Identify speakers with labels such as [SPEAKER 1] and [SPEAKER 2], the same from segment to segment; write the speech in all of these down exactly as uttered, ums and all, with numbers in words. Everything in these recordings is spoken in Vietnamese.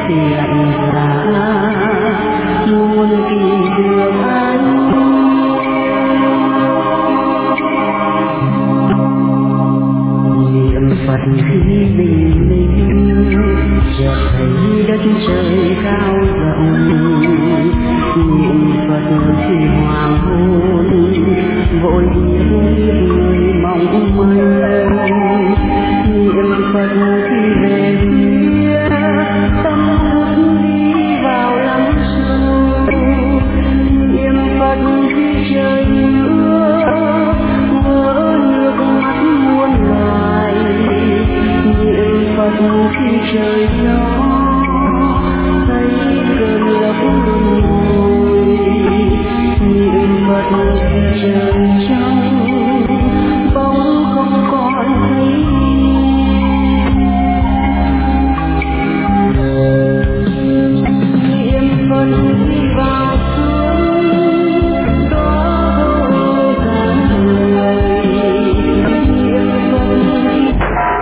[SPEAKER 1] lạnh giá muôn kỳ đường anh. Niệm Phật khi bình minh chợt thấy đất trời cao rộng, niệm Phật khi hoàng hôn vội biết người mong manh, niệm Phật khi về phía tâm thức đi vào lắng sâu, niệm Phật khi trời mưa vỡ nước mắt muôn loài, niệm Phật khi trời gió thấy cơn lốc nổi, niệm Phật khi trời trong bóng không còn thấy. Niệm Phật khi vào sương đó cả người, niệm Phật khi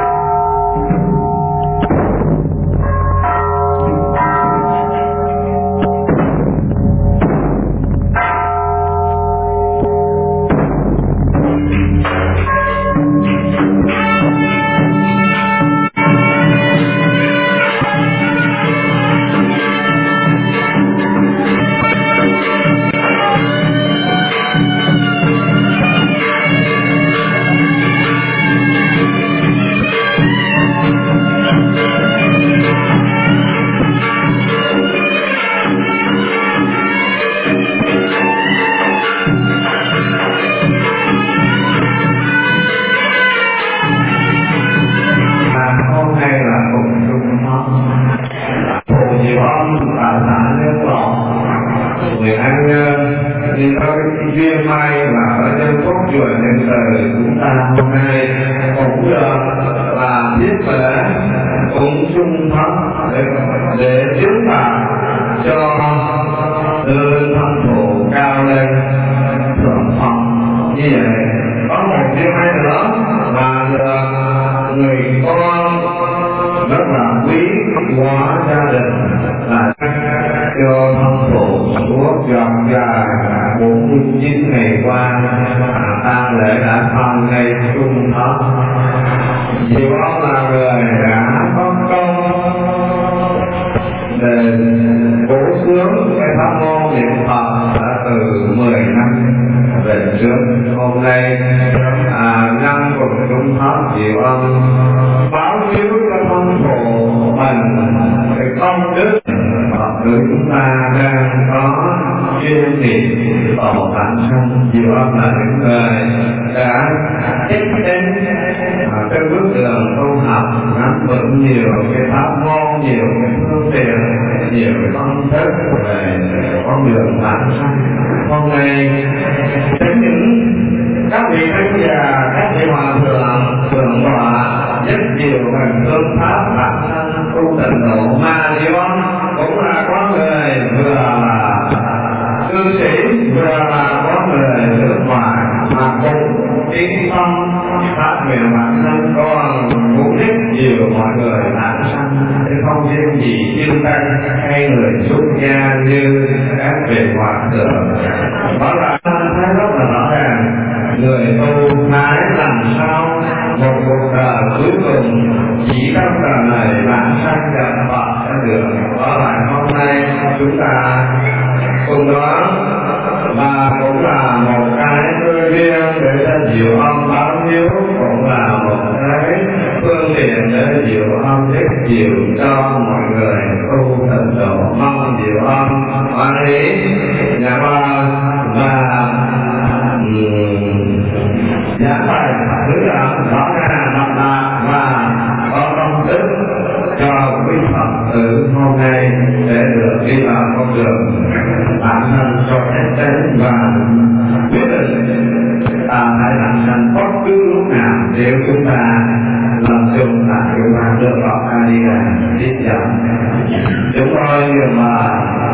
[SPEAKER 2] chúng tôi mà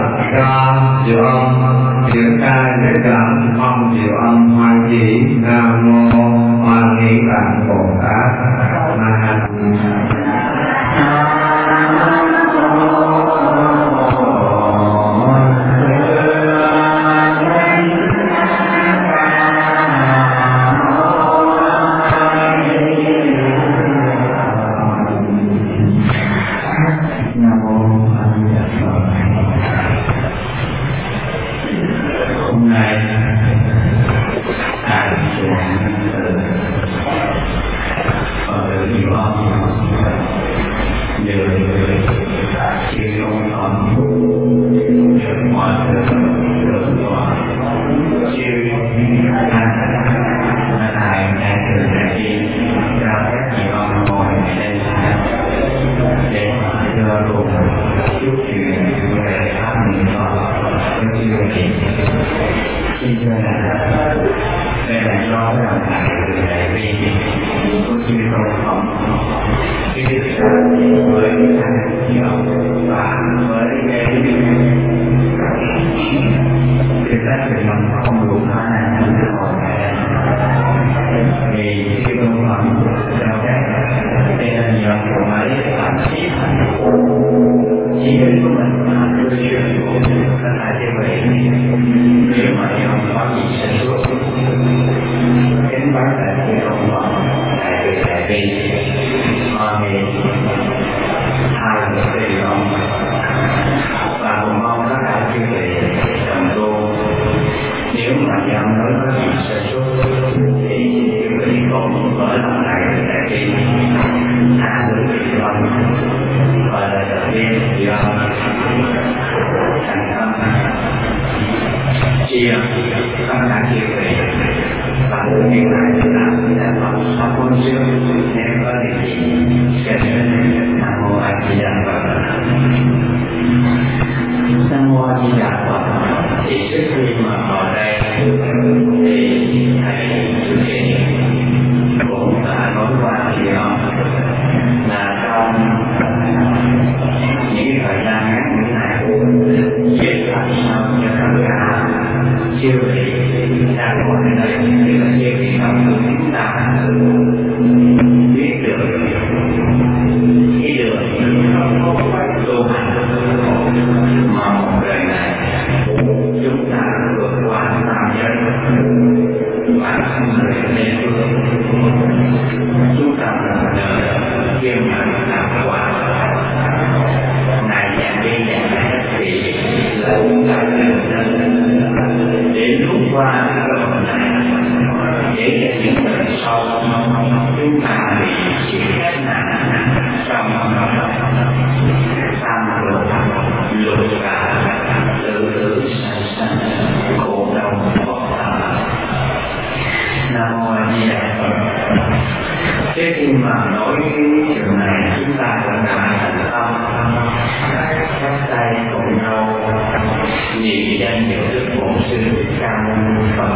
[SPEAKER 2] cho diệu âm triển khai để làm mong diệu âm hoan hỷ. Nam mô Hoan Hỷ Tạng Bồ Tát. Nam nhân sự Phật tử nhiều ông đều chịu công phẩm được mọi thứ được mọi chịu là thầy ngài từ đại đi cho các nhiều ông ngồi lên để đưa luôn chút chuyện về pháp niệm Phật với siêu thị xin thưa là đây là do lòng thầy từ đại bi của siêu công phẩm cái việc với thầy nhiều và với cái việc tác về lòng không đủ khả năng trong cái hội này thì siêu công phẩm theo cái đây là nhiều của mấy bản chất chỉ đến của mình mà đưa chuyện của mình là lại như vậy nếu mà không có gì sẽ xuất kính bác đại siêu công phẩm đại từ đại bi mà thì hai người tùy ông và cùng mong các đại quý vị đồng tu nếu mà dám nói có gì sẽ xuất thì quý vị cũng mở lòng này từ đại bi hạ đối với ông và là đầu tiên thì ông thành tâm chia các đại quý vị và đối với lại là đã có sáu con dương nên có địa chỉ sẽ đến Nam Mô A Di Đà Phật. Nam Mô A Di Đà Phật thì trước khi mà vào đây thì thầy thực hiện cũng đã nói qua thì là trong những thời gian ngắn như này việc làm sao cho tất cả siêu thị đang ngồi ở đây thì là siêu thị không của chúng ta biết được cái đường tu hành mà một đời này chúng ta vượt qua tam giới bản thân người nên chúng ta là nhờ kiêm nhận làm quả ngày dạng đi dạng này thì là chúng ta để lúc qua cái đoạn này để cho những lần sau chúng ta bị chịu hết nạn trong tam luật luật cả tự tử sanh sanh khổ đau khổ đau. Nam Mô A Di Đà Phật. Trước khi mà nói cái chuyện này chúng ta cần phải thành tâm chắp tay cùng nhau niệm danh hiệu Đức Bổn Sư Thích Ca Mâu Ni Phật.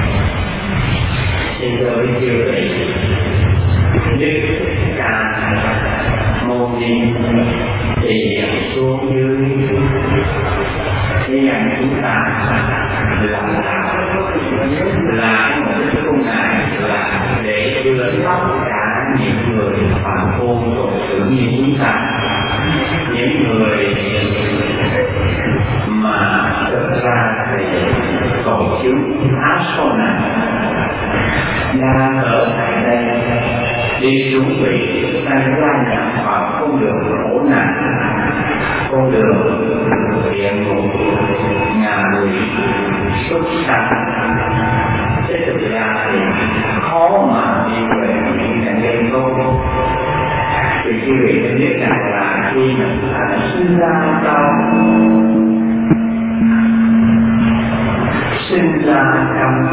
[SPEAKER 2] Xin thưa quý chư vị, Đức Ca Mâu Ni thì hiện xuống dưới cái nhận chúng ta là là một cái công ngài là để đưa tất cả những người phạm phu tội tử như chúng ta, những người mà thực ra thì tổ chứng áp số này đang ở tại đây đi chuẩn bị đang gia nhập vào con đường khổ nạn, con đường địa ngục, ngạ quỷ, súc sanh. Thế thực ra thì khó mà đi về những cái đêm vô. Thì quý vị nên biết rằng là khi mình đã sinh ra trong sinh ra trong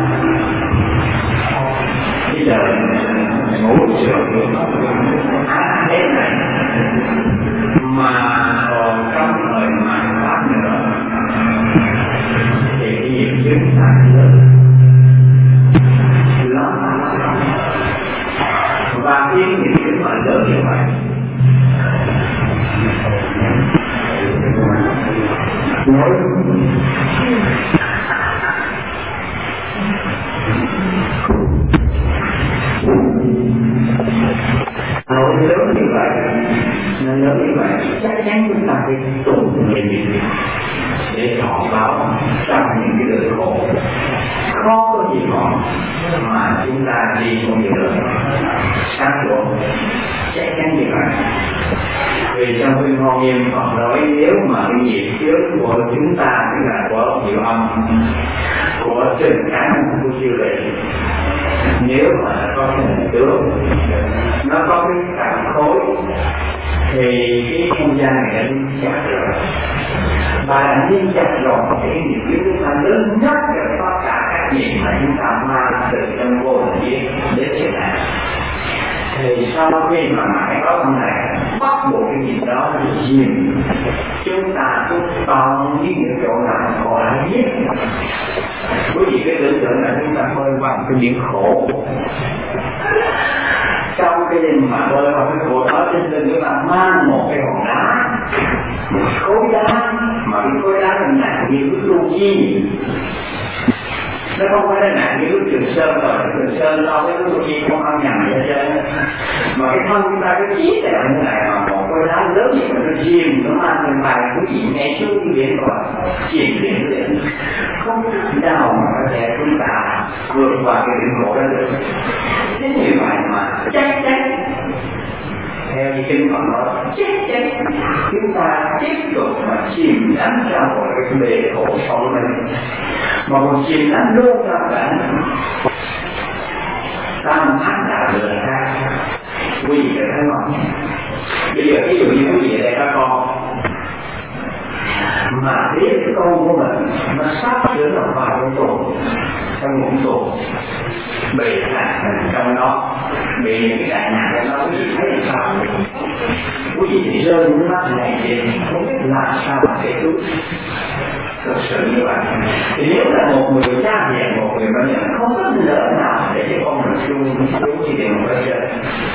[SPEAKER 2] cái đời ngũ trường ác thế này mà còn trong thời mạt Pháp nữa thì cái nghiệp chúng ta lớn lắm, và khi nghiệp chúng ta lớn như vậy nói nói lớn như vậy, nó lớn như vậy chắc chắn chúng ta phải tụng niệm để thọ báo trong những cái đời khổ khó có gì khó mà chúng ta đi con đường sáng lộ chắc chắn như vậy. Vì trong kinh Hoa Nghiêm Phật nói nếu mà cái nghiệp chướng của chúng ta tức là của hiệu âm của tình cảm của chư vị, nếu mà có cái hình tướng nó có cái cảm khối thì cái không gian này đã đi chặt rồi, và đã đi chặt rồi thì cái nghiệp chướng chúng ta lớn nhất là tất cả các nghiệp mà chúng ta mang từ trong vô hình biết đến hiện tại. Thì sau khi mà mãi có con này bắt buộc cái nghiệp đó là chìm, chúng ta cũng toàn những cái chỗ nào còn lại biết. Quý vị cái tưởng tượng là chúng ta bơi qua cái biển khổ, trong cái đêm mà bơi qua cái khổ đó trên lưng chúng ta mang một cái hòn đá, một khối đá, mà cái khối đá là nặng như cái tu chi, nó không phải là nặng như cái Trường Sơn rồi, Trường Sơn lo cái tu chi không ăn nhầm gì hết trơn, mà cái thân chúng ta cái chí này như này mà một khối đá lớn như mà nó chìm, nó mang lên bài quý vị nghe xuống cái biển rồi, chìm biển liền, không nào mà có thể chúng ta vượt qua cái biển khổ đó được. Thế như vậy mà chắc chắn theo như kinh Phật nói chắc chắn chúng ta tiếp tục mà chìm đắm trong một cái bể khổ sống này, mà còn chìm đắm luôn trong cả tam thác đạo đời khác. Quý vị phải thấy không? Bây giờ ví dụ như quý vị ở đây các con mà biết cái con của mình nó sắp sửa là vào trong tù, trong ngục tù, bị lạc trong đó, bị những cái đại nạn trong đó, quý vị thấy làm sao? Quý vị thì rơi nước mắt này thì không biết làm sao mà để cứu. Thực sự như vậy, thì nếu là một người cha mẹ, một người bệnh nhân không có lỡ nào để cho con mình chung chung chỉ để một cái chuyện.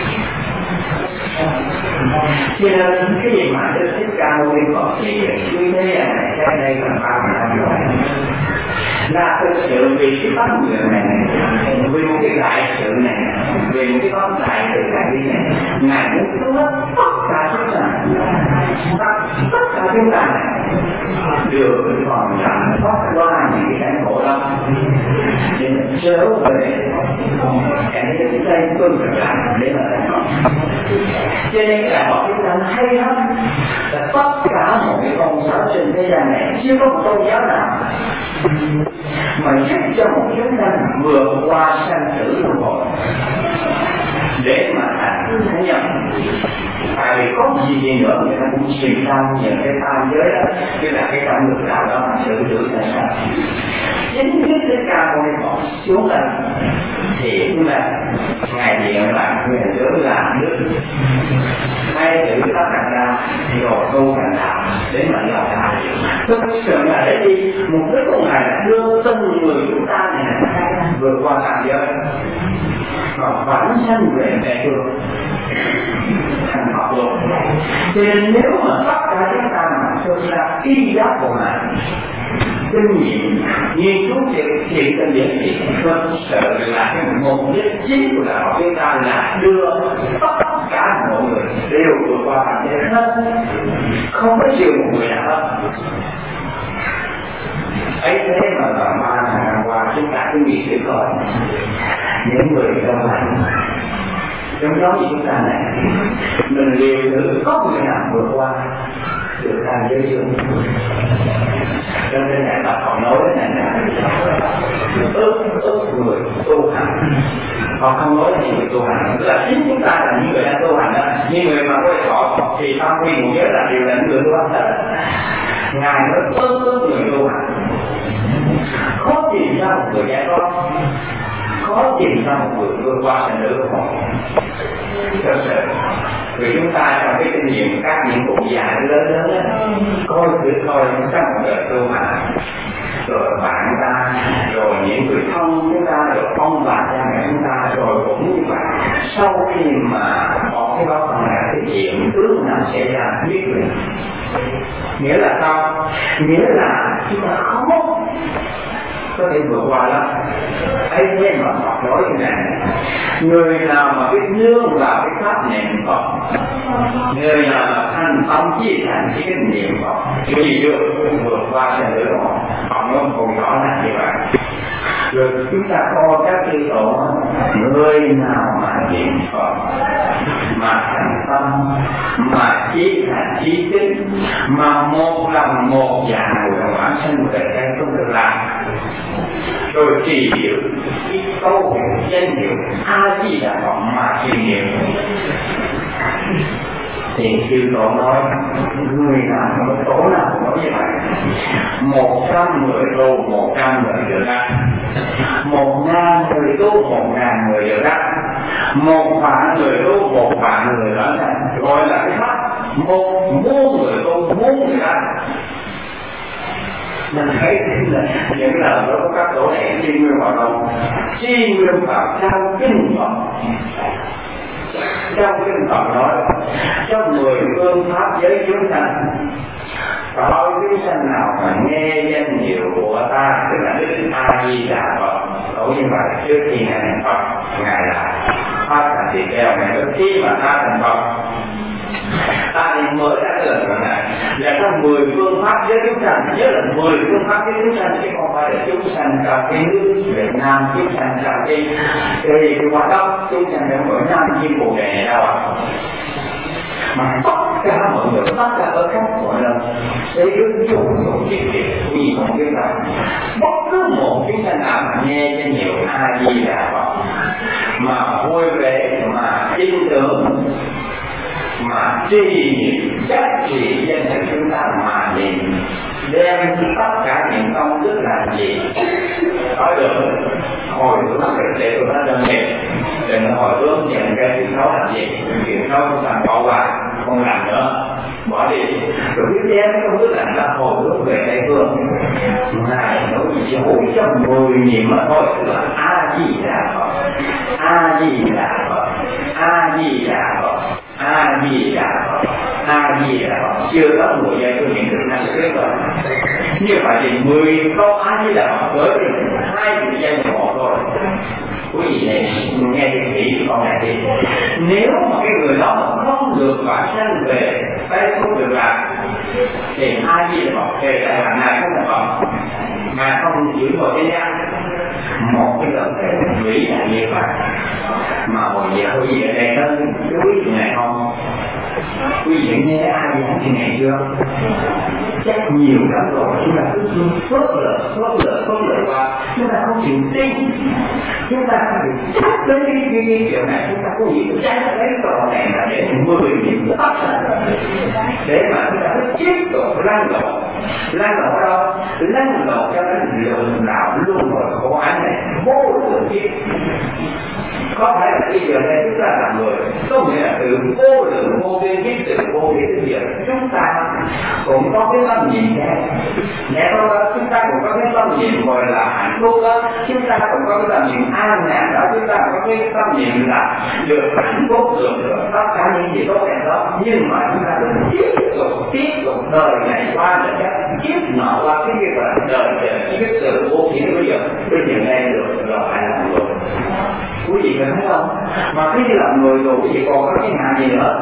[SPEAKER 2] Cho nên cái gì mà Đức Thích Ca Mâu Ni Phật thì như thế này, cái đây là ba mươi năm rồi, là thực sự vì cái pháp nguyện này, vì một cái đại sự này, vì một cái pháp đại sự đại đi này, Ngài muốn cứu tất cả chúng ta, tất cả chúng ta này được còn rằng thoát qua những cái cảnh khổ đó, để mình trở về cảnh cái tay tuân thực lại để mà thành công. Cho nên là họ chúng ta hay lắm, là tất cả một cái con sáu trên thế gian này chưa có một tôn giáo nào mà giúp cho một chúng ta vượt qua sanh tử luân hồi để mà thành thánh nhân. Tại vì có gì gì nữa người ta cũng chìm trong những cái tam giới đó, chứ là cái tâm lực đạo đó mà sự tử là sao? Chính cái Thích Ca Mâu Ni Phật xuống lên thì cũng là Ngài điện là người lớn làm nước, hay tự tác thành ra rồi tu thành đạo để mà làm đạo. Thực sự là để đi mục đích của Ngài là đưa từng người chúng ta này vượt qua tam giới, còn vãng sanh về mẹ trường thành Phật luôn. Cho nên nếu mà tất cả chúng ta mà thực ra y giác của Ngài kinh nghiệm nghiên cứu thiện thiện trên địa vị, thực sự là cái mục đích chính của đạo chúng ta là đưa tất cả mọi người đều vượt qua phạm giới hết, không có chịu một người nào hết. Ấy thế mà là ba ngàn năm qua chúng ta cứ nghĩ được rồi, những người trong lành trong đó như chúng ta này, mình liều thử có người nào vượt qua được tham giới dương. Cho nên là Phật còn nói này là ước ước người tu hành, còn không nói gì người tu hành, tức là chính chúng ta là những người đang tu hành đó, những người mà quay thọ thì tam quy ngũ giới là đều là những người tu hành đó. Ngài nói ước ước người tu hành, khó tìm ra một người giải thoát, khó tìm ra một người vượt qua sanh tử luân hồi. Thật sự, vì chúng ta trong cái kinh nghiệm các những cụ già lớn lớn đó, coi thử coi trong một đời tu hành, rồi bạn ta, rồi những người thân chúng ta, rồi ông bà cha mẹ chúng ta, rồi cũng như vậy. Sau khi mà có cái báo phần này cái chuyện tướng nào xảy ra biết được. Nghĩa là sao? Nghĩa là chúng ta không có thể vượt qua đó. Ấy thế mà Phật nói như này, người nào mà biết nương vào cái pháp niệm Phật, người nào mà thành tâm chỉ thành cái kinh niệm Phật, thì được vượt qua sanh tử luân hồi. Còn nó còn rõ là như vậy. Rồi chúng ta coi các chư tổ, người nào mà niệm Phật, mà thành tâm, mà chí thành chí chính, mà một lòng một dạ nguyện vãng sanh về cái không được làm. Rồi trì hiệu cái câu hiệu danh hiệu A Di Đà Phật mà trì hiệu. Thì sư tổ nói người nào có tổ nào cũng nói như vậy. Một trăm người tu một trăm người được đắc, một ngàn người tu một ngàn người được đắc, một vạn người tu một vạn người đó gọi là cái mắt. Một muôn người tu muôn người đắc. Mình thấy là những lời đó có các tổ này chi nguyên vào đâu, chi nguyên vào trong kinh Phật. Trong kinh Phật nói trong mười phương pháp giới chúng sanh, có chúng sanh nào mà nghe danh hiệu của ta, tức là Đức A Di Đà Phật, đối như vậy trước khi ngài thành Phật, ngài là phát thành tỳ kheo, ngài trước khi mà ta thành Phật, ta thì mới ra cái lần này là trong mười phương pháp giới chúng sanh, nhớ là mười phương pháp giới chúng sanh chứ không phải là chúng sanh trong cái nước Việt Nam, chúng sanh trong cái cái cái Hoa Đông, chúng sanh trong mỗi năm chim bồ đề này đâu ạ. Mà tất cả mọi người, tất cả ở các mọi nơi sẽ ứng dụng dụng chiếc việc vì không biết là bất cứ một chúng sanh nào mà nghe danh hiệu A Di Đà Phật mà vui vẻ, mà tin tưởng, mà trì niệm chắc trì danh hiệu chúng ta mà niệm, đem tất cả những công đức làm gì nói được hồi hướng để tụi nó đơn nghiệp, đừng hồi hướng nhận cái chuyện xấu làm gì, chuyện xấu chúng ta bỏ qua không làm nữa, bỏ đi. Rồi tiếp theo cái công đức làm là hồi hướng về Tây Phương, ngài nói chỉ hồi trong mười niệm mà thôi, là A Di Đà Phật, A Di Đà Phật, A Di Đà Phật, A Di Đà Phật, A Di Đà Phật, chưa có mười giây tôi niệm được năng kết rồi. Như vậy thì mười câu A Di Đà Phật với hai chữ danh một thôi. Quý vị này nghe cái kỹ con này đi. Nếu mà cái người đó không được bản thân về, tay không được làm, thì A Di Đà Phật về lại là ngài không là Phật, mà không giữ một cái nhang, một cái lần thể nghĩ là như vậy. Mà hồi giờ quý vị ở đây nó chú ý chuyện này không? Quý vị nghe ai giảng chuyện này chưa? Chắc nhiều lắm rồi, chúng ta cứ phớt lờ, phớt lờ, phớt lờ qua, chúng ta không chịu tin, chúng ta không chịu chắc đến cái cái cái chuyện này, chúng ta có gì cũng chắc lấy trò này là để mười điểm tất cả, để mà chúng ta cứ tiếp tục lan lộ, lan lộ ở đâu? Lan lộ cho đến lượng đạo luôn rồi khổ án này vô lượng kiếp. Có phải là bây giờ đây chúng ta là người, có nghĩa là từ vô lượng vô biên kiếp, từ vô biên đến giờ chúng ta cũng có cái tâm nhìn khác. Nghe không đó, chúng ta cũng có cái tâm nhìn gọi là hạnh phúc đó, chúng ta cũng có cái tâm nhìn an nhàn đó, chúng ta có cái tâm nhìn là được hạnh phúc, được, được tất cả những gì tốt đẹp đó. Nhưng mà chúng ta được tiếp tục, tiếp tục đời này qua đời khác, kiếp nọ qua cái kia là đời đời cái sự vô thiện bây giờ, bây giờ nghe được rồi phải làm người. Quý vị có thấy không? Mà khi làm người rồi quý vị còn có cái ngã gì nữa?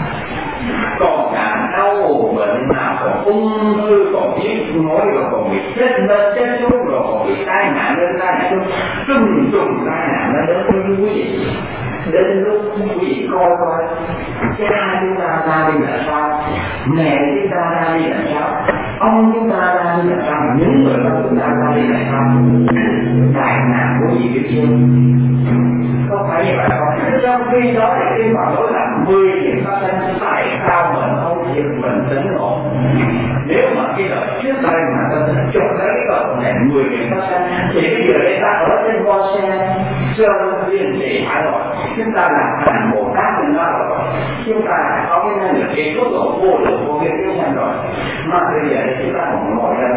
[SPEAKER 2] Còn cả đau bệnh nào, còn ung thư, còn giết mối, rồi còn bị chết lên chết xuống, rồi còn bị tai nạn lên tai nạn xuống, trùng trùng tai nạn nó đến với quý vị. Đến lúc quý vị coi coi cha chúng ta ra đi là sao, mẹ chúng ta ra đi là sao, ông chúng ta ra đi là sao, những người đó chúng ta ra đi là sao, tai nạn quý vị biết chưa? Không phải như vậy không? Trong khi đó thì khi mà nói là mười điểm phát sinh, tại sao mình không chịu mình tính nổi? Nếu mà cái lời trước đây mà ta chụp lấy cái cầu này mười điểm phát sinh, thì bây giờ đây ta ở trên Hoa Sen, Sơn Liên Thị Hải Nội, chúng ta là thành Bồ Tát trên đó rồi, chúng ta có cái năng lực cái tốc độ vô lượng vô biên tiến hành rồi, mà bây giờ chúng ta không nói ra.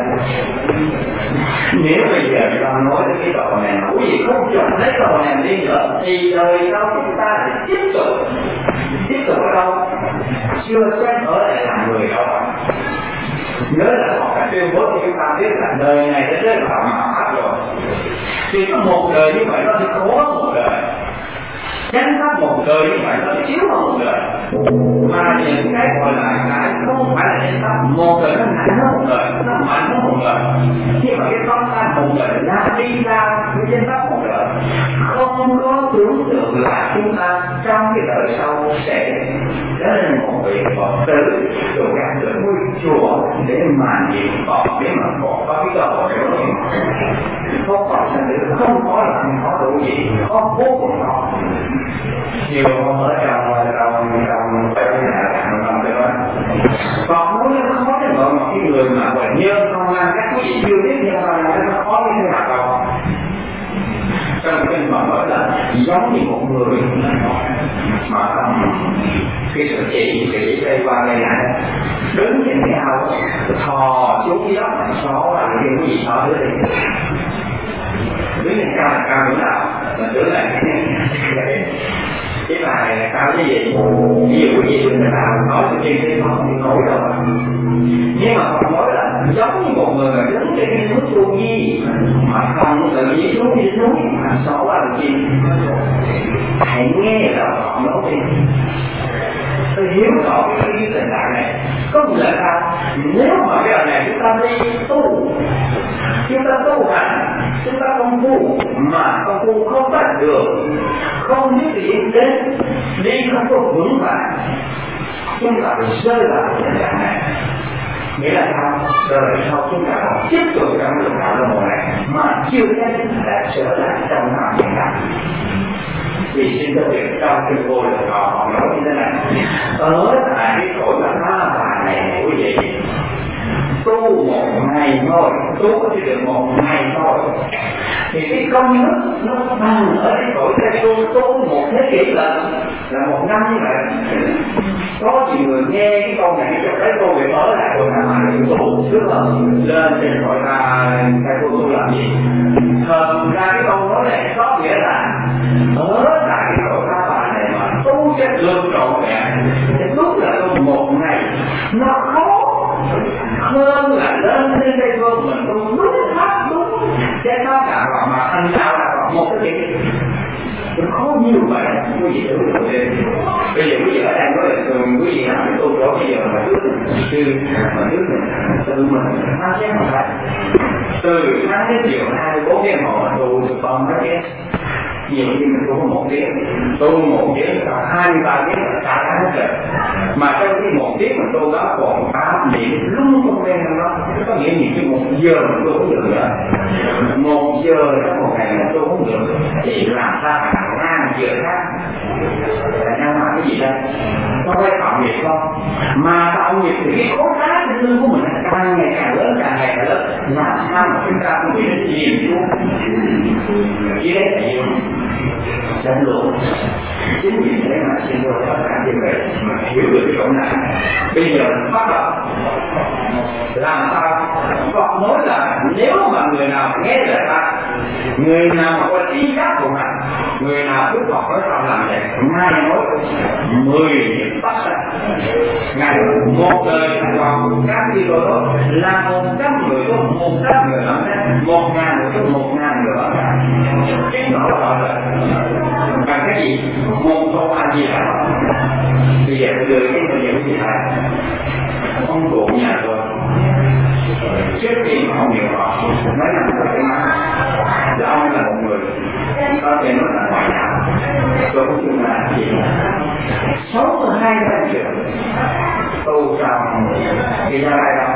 [SPEAKER 2] Nếu bây giờ ta nói đến cái cầu này mà quý vị không chọn lấy cầu này đi nữa, thì đời sau chúng ta sẽ tiếp tục tiếp tục ở đâu? Chưa xét ở lại làm người đâu ạ. Nhớ là họ đã tuyên bố cho chúng ta biết là đời này sẽ đến vào mà pháp rồi. Thì có một đời như vậy nó sẽ có một đời. chánh pháp một đời như vậy nó chiếu vào một đời, mà những cái gọi là cái không phải là chánh pháp một đời nó nặng hơn một đời, nó mạnh hơn một đời, nhưng mà cái con ta một đời ra đi ra với chánh pháp một đời, không có tưởng tượng là chúng ta trong cái đời sau sẽ trở nên một vị Phật tử được gặp được ngôi chùa để mà niệm Phật, để mà có có cái cơ hội để niệm không còn sao nữa, không có là không có đủ gì, có vô cùng có nhiều ở trong trong trong cái nhà trong trong cái đó còn nói nó khó đến nỗi một cái người mà bệnh nhân không ăn các quý vị chưa biết nhưng mà nó khó như thế nào đâu. Trong cái mà nói là giống như một người mà không cái sự chỉ chỉ đây qua đây lại đứng trên cái ao thò xuống dưới đất xó là cái cái gì đó đấy đứng trên cao là cao như nào mà đứng lại cái bài này là cao cái gì ví dụ gì người ta nói từ trên cái không nổi đâu nhưng mà còn nói là giống như một người mà đứng trên cái núi tu nhi mà không tự nhiên xuống đi núi mà xó là gì hãy nghe là họ nói đi tôi hiểu rõ cái cái tình trạng này có nghĩa là sao nếu mà cái này chúng ta đi tu chúng ta tu hành chúng ta không tu mà không tu không bắt được không biết gì đến đi không có vững vàng chúng ta phải rơi vào tình trạng này nghĩa là sao rồi sau chúng ta còn tiếp tục trong đường đạo luân hồi này mà chưa thấy đã trở lại trong năm hiện tại vì xin cho việc trong kinh vô là họ họ nói như thế này ở tại cái cõi là ba bà này quý vị tu một ngày thôi tu có thể được một ngày thôi thì cái công đức nó bằng ở cái cõi thế tu tu một thế kỷ lần là một năm như vậy. Có nhiều người nghe cái câu này cho thấy câu việc mới lại rồi là mà tu trước hơn lên trên gọi là cái tu tu làm gì thật ra cái câu nói này có nghĩa là ở tại cái cõi ba bà này mà tu sẽ được trọn vẹn thì đúng là tu một ngày nó khó hơn là lên trên cây phương mình tu đúng pháp đúng chứ nó cả vào mà thành sao là một cái gì nó khó nhiều vậy quý vị tưởng tượng đi bây giờ quý vị ở đây nói là thường quý vị làm cái tu đó bây giờ mà trước từ mà trước từ mình nó sẽ không phải từ sáng đến chiều hai mươi bốn tiếng hồ tu được bao mấy tiếng nhiều khi mình tu một tiếng tu một tiếng cả hai mươi ba tiếng là cả tháng trời mà trong khi một tiếng mình tu đó còn tám điểm luôn không quen nó có nghĩa nhiều khi một giờ mình tu không được nữa một giờ trong một ngày mình tu không được thì làm sao hàng ngàn giờ khác là đang làm cái gì đây nó phải tạo nghiệp không mà tạo nghiệp thì cái khối đá trên lưng của mình càng ngày càng lớn càng ngày càng lớn làm sao mà chúng ta không bị nó chìm xuống chỉ đấy là nhiều đánh lộn chính vì thế mà xin lỗi tất cả như vậy mà hiểu được cái chỗ này bây giờ mình bắt đầu làm sao Phật nói là nếu mà người nào nghe lời ta người nào mà có trí giác của mình người nào cứ Phật nói sao làm vậy ngay nói mười điểm bắt sạch ngày một đời còn các đi rồi đó là một trăm người có một trăm người lắm một ngàn người có một ngàn người lắm cái đó là bằng cái gì một câu a di đà bây giờ tôi đưa cái bây giờ cái gì này ông cụ nhà tôi trước khi mà ông nhiều họ nói rằng là cái má là ông là một người có thể nói là ngoại đạo tôi cũng chung là gì sáu mươi hai năm triệu tu trong cái gia lai đó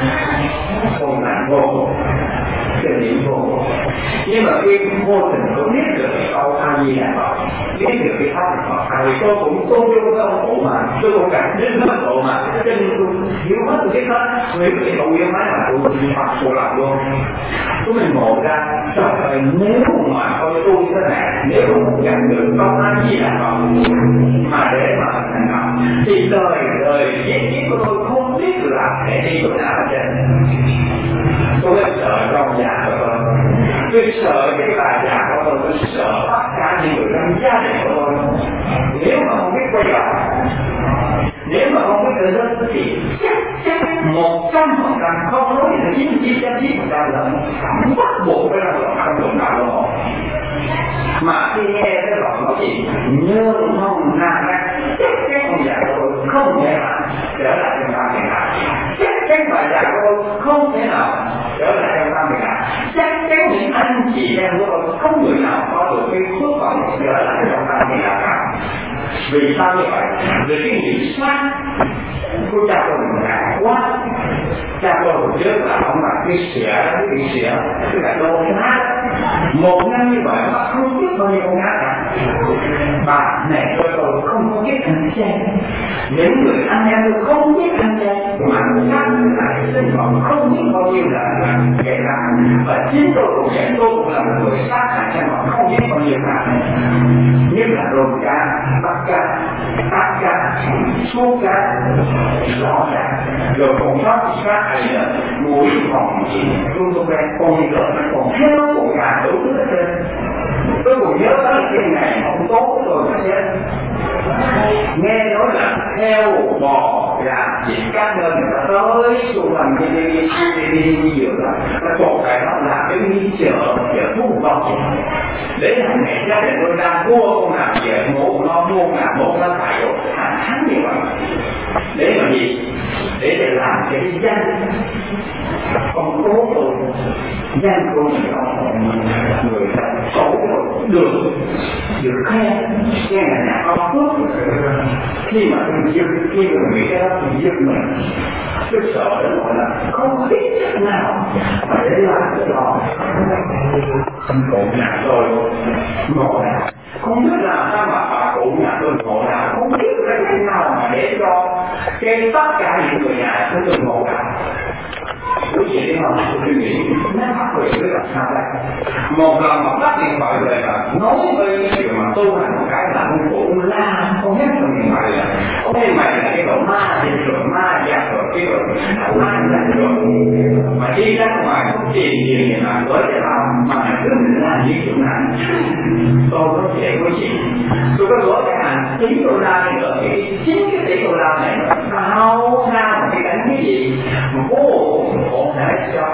[SPEAKER 2] không là vô cùng tình niệm vô cùng nhưng mà khi vô tình cũng biết được cái câu a di đà phật biết được cái pháp của Phật à, tôi cũng tôn重cái ông cụ mà tôi cũng cảm đến hết độ mà cho nên tôi hiểu hết được cái hết hiểu cái câu yêu máy mà tôi Phật phụ lòng luôn tôi mình ngộ ra trời ơi nếu mà coi tôi như thế này nếu không nhận được câu a di đà phật mà để mà thành công thì đời đời giết giết của tôi không biết là để đi chỗ nào hết trơn tôi sợ trong nhà của tôi tôi sợ cái bà già của tôi tôi sợ tất cả những người trong gia đình của tôi nếu mà không biết quay lại nếu mà không biết tự thân thì chắc chắn một trăm phần trăm không nói là chín mươi chín trăm chín phần trăm là bắt buộc phải là trong đường đạo luôn mà khi nghe cái giọng nói gì nhớ không ra ra chắc chắn ông già tôi không thể nào trở lại trong ba mươi ngày, chắc chắn bà già tôi không thể nào trở lại trong ba mươi ngày, chắc chắn những anh chị em của tôi không người nào có được cái phước phần trở lại trong ba mươi ngày cả. Vì sao như vậy? Vì cái nghiệp sát của cha tôi mình đã quá. Cha tôi hồi trước là ông là cái xỉa, cái xỉa, tức là đô sát. Một năm như vậy mà không biết bao nhiêu con ngát cả. Bà này tôi tôi không có biết ăn chay. Những người anh em tôi không biết ăn chay, mà sát lại sinh còn không biết bao nhiêu là kẻ làm. Và chính tôi cũng vậy, tôi cũng là một người sát hại cho họ không biết bao nhiêu cả. Nhất là rồng cá, bắt cá, tát cá, số cá, rõ ràng. Rồi còn sót sát hại nữa, mũi còn gì, tôi tôi quen, còn gì nữa, còn theo của cả đủ thứ hết trơn. Tôi còn nhớ tới cái ngày ông tốt rồi nó sẽ nghe nói là theo bò gà chỉ các nơi người ta tới xung quanh cái đi đi đi đi đi dược đó, nó trộn cái đó là cái đi chợ chợ thuốc bò gì. Đấy là ngày gia đình tôi đang mua con nào về ngủ nó mua nào một nó phải rồi hàng tháng như vậy. Để làm gì? Để để làm cái danh con cố tôi, danh của mình ông người ta xấu rồi được được khen khen là nhà có phước. Khi mà mình giật, khi mà mình nghĩ cái đó mình giật mình, tôi sợ đó gọi là không biết cách nào mà để làm cái đó. Không cụ nhà tôi ngộ nào, không biết làm sao mà bà cụ nhà tôi ngộ nào, không biết cái cách nào mà để cho cái tất cả những người nhà tôi tôi ngộ nào. Quý vị biết không, tôi nghĩ nó bắt về với làm sao đây. Một lần mà bắt điện thoại về là nói với cái chuyện mà tu hành một cái là ông cụ la, không hết trong điện thoại là ông thấy mày là cái đồ ma, thì rồi ma giặc rồi cái rồi ma giặc rồi mà đi ra ngoài không tiền gì thì mà với cái làm mà cứ là những chuyện này. Tôi có thể với chị, tôi có gọi cái hàng tỷ đô la này nữa, thì chính cái tỷ đô la này sao sao mà đi đánh cái gì mà vô có thể cho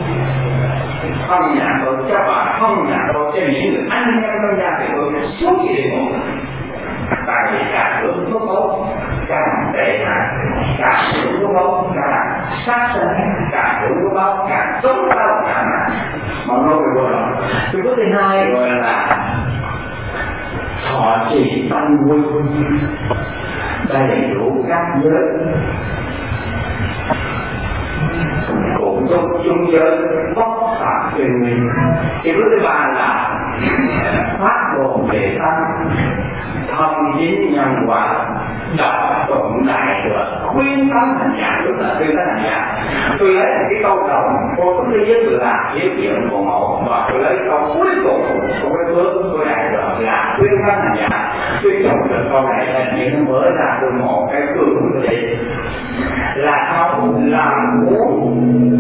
[SPEAKER 2] không nhà tôi, cho bà không nhà tôi, cho những người anh em trong gia thì tôi suốt gì để ngủ. Tại vì cả hưởng thuốc tốt, càng tệ hại, càng hưởng thuốc tốt, càng sát sinh, càng hưởng thuốc tốt, càng sống đau càng nặng. Mà nói về vô đó. Tôi có thứ hai gọi là thọ trì tâm quy, đầy đủ các giới. Cũng tốt chung giới bất phạm truyền mình. Cái bước thứ ba là phát bồ đề tâm, thông chính nhân quả, đọc tụng đại thừa, khuyên tấn thành nhà. Đúng là khuyên tấn thành nhà. Tôi lấy cái câu đầu cô có thế giới là giới thiệu của mẫu, và tôi lấy câu cuối cùng của cái bước của đại thừa là khuyên tấn thành nhà. Tôi chọn được câu này là những mới ra từ một cái cường của đây là sao làm muốn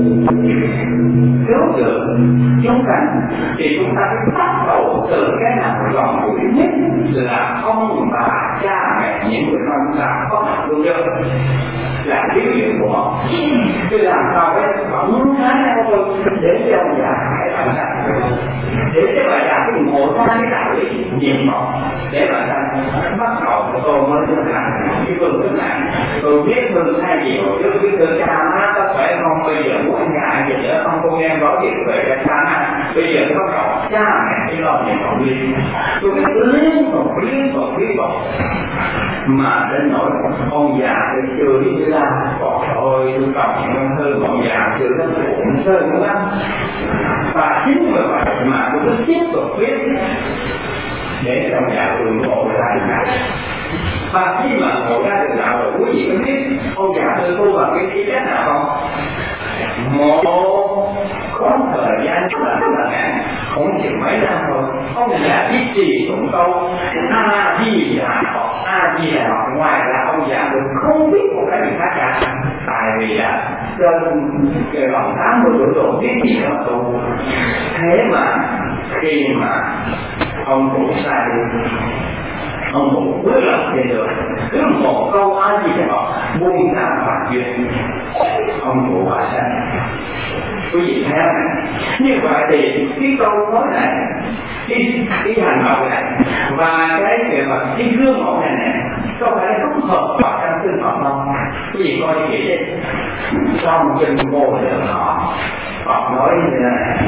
[SPEAKER 2] cứu được chúng ta thì chúng ta phải bắt đầu từ cái nào lòng mũi nhất là ông bà cha mẹ những người thân là có mặt luôn chứ là thiếu chuyện của họ. Tôi làm sao đấy họ muốn nói với tôi để cho ông già hãy làm sao để cho bà già cái ngộ ra cái đạo lý nhiệm màu để bà ta bắt đầu của tôi mới thực hành cái phương thức này. Tôi biết hơn hai gì hồi trước biết tôi cha má có phải không, bây giờ muốn nhà gì nữa không, cô em có việc về cái cha má bây giờ tôi bắt đầu cha mẹ cái lo nhiệm màu đi. Tôi biết liên tục liên tục liên tục mà đến nỗi ông già tôi chưa biết ra còn thôi tôi cầm những con thư ông già chưa rất buồn sơn nữa lắm. Và chính vì vậy mà tôi cứ tiếp tục viết để trong nhà tôi ngộ ra được đạo. Và khi mà ngộ ra được đạo rồi quý vị có biết ông già tôi tu vào cái ý cách nào không? Một có thời gian rất là rất là ngắn, không chừng mấy năm rồi. Ông già biết gì cũng câu a di đà phật, a di đà phật, ngoài ra ông già tôi không biết một cái gì khác cả. Tại vì là trên cái lòng tám mươi tuổi rồi biết gì mà tu. Thế mà khi mà ông cũng sai đi, ông cũng quyết lập trên đường cứ một câu a di đà phật buông ra phạt duyên. ông cụ bà sách. Quý vị thấy không? Như vậy thì cái câu nói này, cái, cái hành động này và cái việc mà cái gương mẫu này này có phải nó không hợp vào trong sinh hoạt không? Quý vị coi kỹ đi. Trong kinh Bồ Đề họ Phật nói như thế này: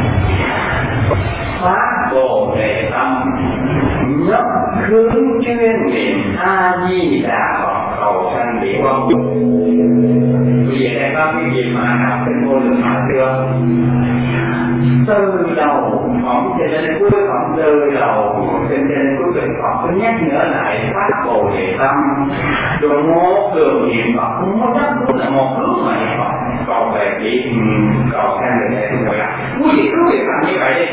[SPEAKER 2] phát Bồ Đề tâm, nhất hướng chuyên niệm A Di Đà Phật cầu sanh địa quân. Quý vị đây có cái gì mà đọc kinh Bồ Đề Phật chưa? Từ đầu phỏng cho đến cuối phỏng, từ đầu trên trên cuối cùng Phật cứ nhắc nhở lại phát Bồ Đề tâm, rồi một đường niệm Phật không có nhất cũng là một hướng mà niệm Phật cầu về chỉ cầu sang người này không phải. Quý vị cứ việc làm như vậy đi,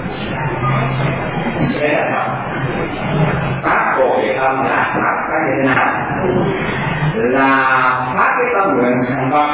[SPEAKER 2] thế là thật. Phát Bồ Đề tâm là phát cái như thế nào? Là phát cái tâm nguyện thành công,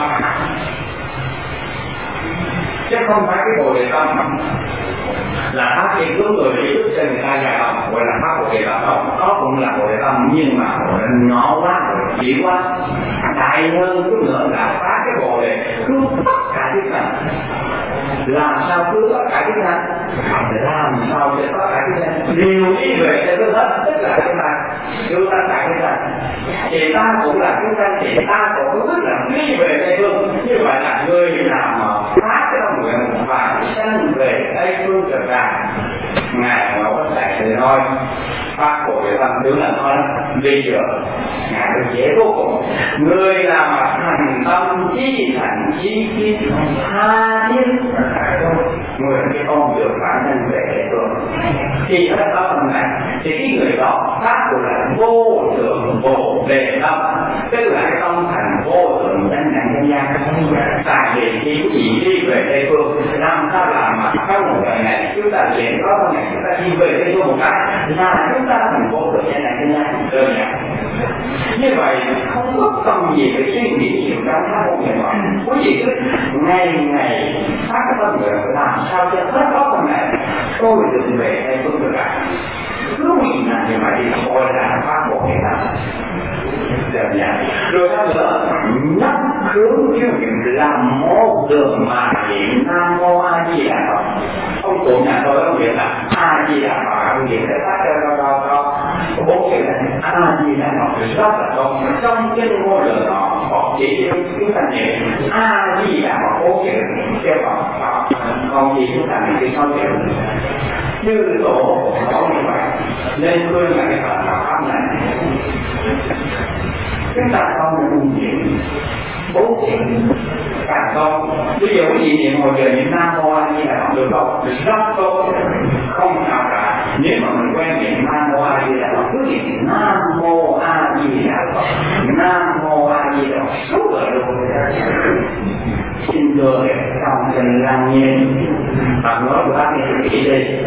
[SPEAKER 2] chứ không phải cái Bồ Đề tâm là phát hiện hướng người để giúp cho người ta giải lòng, gọi là phát Bồ Đề tâm không? Có cũng là Bồ Đề tâm nhưng mà nhỏ quá rồi, chỉ quá. Đại hơn chút nữa là phát cái Bồ Đề cứu tất cả chúng ta. Làm sao cứu tất cả chúng ta? Làm sao để tất cả chúng ta đều đi về cho tới hết tất cả chúng ta, cứu tất cả chúng ta. Thì ta cũng là chúng ta, thì ta cũng có rất là đi về Tây Phương. Như vậy là người nào mà phát cái tâm nguyện và sanh về Tây Phương trở ra, ngài mà có thể thì thôi phát Bồ Đề tâm tướng là thôi đi được. Ngài được dễ vô cùng. Người nào mà thành tâm chi thành chi kiến tha thiết, người cái con được bản thân về Tây Phương, khi hết đó tâm này thì cái người đó phát của là vô thượng Bồ Đề tâm, tức là cái tâm thành vô thượng chánh đẳng chánh giác. Tại vì khi quý vị đi về Tây Phương, làm sao làm mà có một ngày này chúng ta liền có một ngày chúng ta đi về Tây Phương một cái là chúng ta thành vô thượng chánh đẳng chánh giác đơn giản. Như vậy không có tâm gì phải suy nghĩ nhiều trong các môn nghệ thuật. Quý vị cứ ngày ngày phát cái tâm nguyện làm sao cho hết đó tâm này tôi được về Tây Phương được cả. Cứ mình làm như vậy thì gọi là phát Bồ Đề tâm đơn giản. Rồi sau nữa nhất hướng chuyên niệm là một đường mà niệm Nam Mô A Di Đà Phật. Ông cụ nhà tôi ông biết là A Di Đà Phật, ông biết để phát cho cho cho bốn chữ này A Di Đà Phật rất là tốt. Trong kinh Vô Lượng họ họ chỉ chúng ta niệm A Di Đà Phật bốn chữ kêu Phật Phật, còn gì chúng ta niệm cái sáu chữ. Như tổ có như vậy nên khuyên là cái Phật pháp này chúng ta không được niệm bốn chữ càng tốt. Ví dụ gì niệm một giờ niệm Nam Mô A Di Đà Phật được không? Rất tốt, không sao cả. Nếu mà mình quen niệm Nam Mô A Di Đà Phật cứ niệm Nam Mô A Di Đà Phật, Nam Mô A Di Đà Phật suốt đời luôn. Xin thưa trong kinh Lăng Nghiêm Phật nói của bác nghe kỹ đi.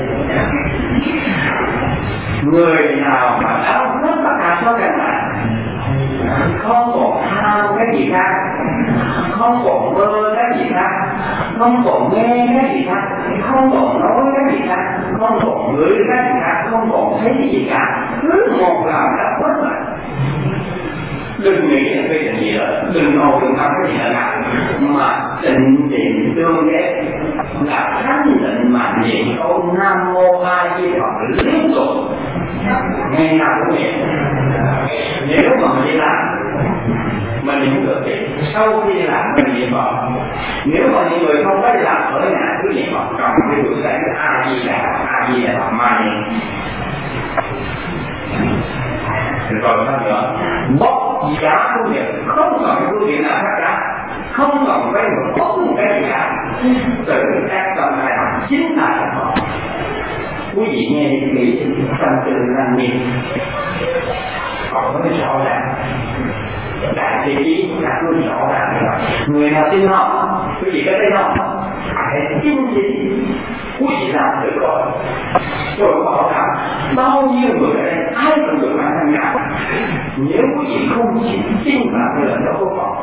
[SPEAKER 2] Người nào mà đã hết tất cả số căn bản, không còn tham cái gì khác, không còn mơ cái gì khác, không còn nghe cái gì khác, không còn nói cái gì khác, không còn ngửi cái gì khác, không còn thấy cái gì cả, cứ một lòng đã mất rồi. Đừng nghĩ là cái gì đó, đừng ngồi đừng học cái gì là nào, mà tịnh niệm tương ghét là khẳng định mà niệm câu Nam Mô A Di Đà Phật liên tục, ngày nào cũng niệm. Nếu mà mình đi làm mình niệm được thì sau khi làm mình niệm Phật. Nếu mà những người không có đi làm ở nhà cứ niệm Phật, còn cái buổi sáng A Di Đà Phật, A Di Đà Phật mà niệm. Rồi sao nữa? Bốc giá phương tiện, không còn phương tiện nào khác cả, không còn cái một bất một cái gì cả. Từ các tâm này chính là Phật. Quý vị nghe những gì trong từ Lăng Nghiêm còn nói rõ ràng, đại thế chí là luôn rõ ràng như vậy. Người nào tin không? Quý vị có thấy không? Hãy tin gì? Quý vị làm được rồi. Rồi có hỏi rằng bao nhiêu người ở đây ai cũng được bản thân cả. Nếu quý vị không chịu tin vào cái lời đó của Phật,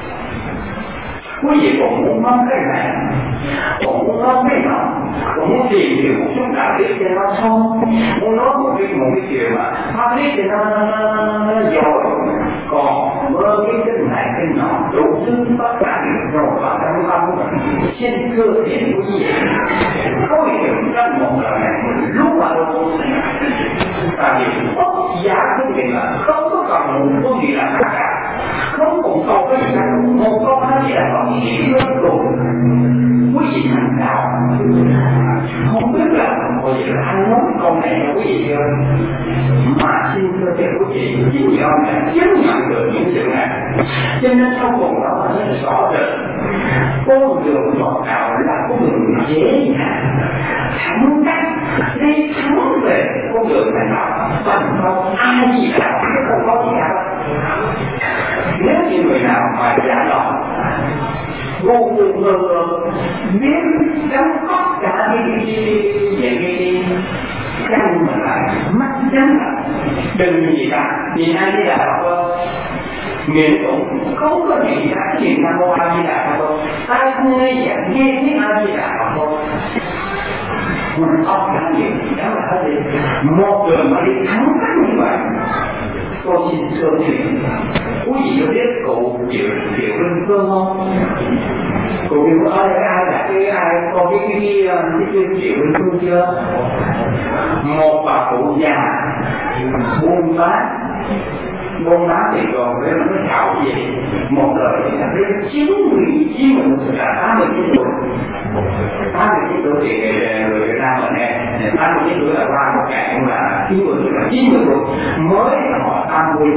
[SPEAKER 2] quý vị còn muốn mong cái này, còn muốn mong cái nọ, còn muốn tìm hiểu một chút đạo lý cho nó xong, muốn nói một cái một cái chuyện mà pháp lý thì nó nó giỏi, còn mơ cái cái này cái nọ đủ thứ tất cả những rồi vào trong tâm trên cơ thể của gì có hiểu trong một lần này lúc mà đâu tại vì bất giá cái chuyện là không có còn một cái gì là cả không một câu cái gì là một câu nó chỉ là còn gì cuối cùng quý vị thành đạo không biết là hồi giờ anh nói câu này là quý vị chưa mà xin thưa thầy quý vị chính vì ông đã chứng nhận được những sự này cho nên sau cùng đó là rất rõ rệt con đường ngọt đạo là con đường dễ dàng thẳng tắp đi thẳng về con đường thành đạo bằng không ai gì đạo không có gì đạo nếu như người nào mà giả đỏ vô cùng ngờ ngờ biến trong tất cả những cái chân mà lại mắt chắn lại đừng gì cả nhìn ai đi đạo không miệng cũng không có gì cả chuyện nam mô a di đà phật tai nghe giảng nghe tiếng a di đà phật mình óc cả nhiều đó là cái gì một đường mà đi thắng tắc như vậy tôi xin thưa quý vị quý vị có biết cụ Triệu Triệu Linh Phương không? Cụ Triệu ơi ai là cái ai có biết cái cái cái Triệu Linh Phương chưa? Một bà cụ già buôn bán buôn bán thì còn với nó thảo gì một đời là đến chín mươi chín mươi là tám mươi chín tuổi tám mươi chín tuổi thì người Việt Nam mình nè tám mươi chín tuổi là qua một cạn là chín mươi tuổi là chín mươi tuổi mới họ tam mươi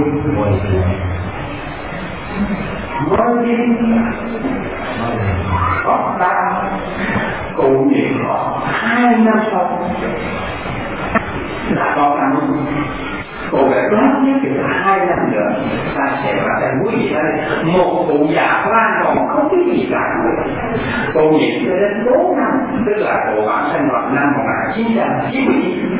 [SPEAKER 2] mới đi có ta cụ nhiều họ hai năm sau là có năm cô gái đoán nhất thì là hai năm nữa ta sẽ ra đây quý vị đây một cụ già lan còn không biết gì cả cô nhìn cho đến bốn năm tức là cô bạn sinh hoạt năm một nghìn chín trăm chín mươi chín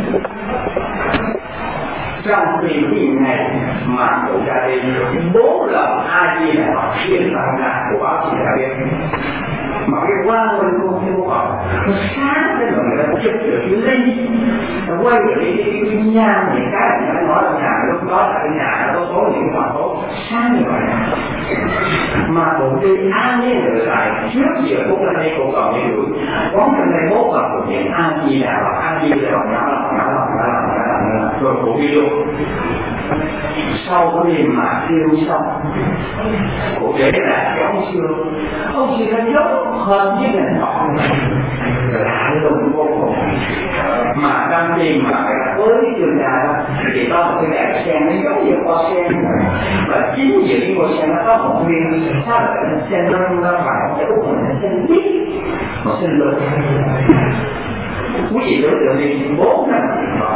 [SPEAKER 2] trong khi cái này mà cụ ra đây bốn lần a di đà phật xuyên vào ra của báo chí ra biết mà cái quan mình không không có nó sáng cái rồi người ta chụp được cái ly nó quay được cái cái nhà những cái người ta nói là nhà lúc đó là cái nhà nó có số những cái khoảng số sáng như vậy mà bộ đi an nhiên người lại trước giờ cũng là đây cũng còn như đuổi quán trong đây mốt là một chuyện a di đà và a di đà nó là nó là nó là nó là rồi cũng đi luôn sau cái đêm mà tiêu xong cụ để là cái ông xưa ông xưa nó dốc hơn với mình họ lạ lùng vô cùng mà đang đêm mà với trường đà đó thì có một cái đẹp sen nó giống như con sen và chính giữa cái con sen nó có một viên sao là cái sen nó nó vào cái út mình sen biết một sen lớn quý vị đối tượng đi bốn năm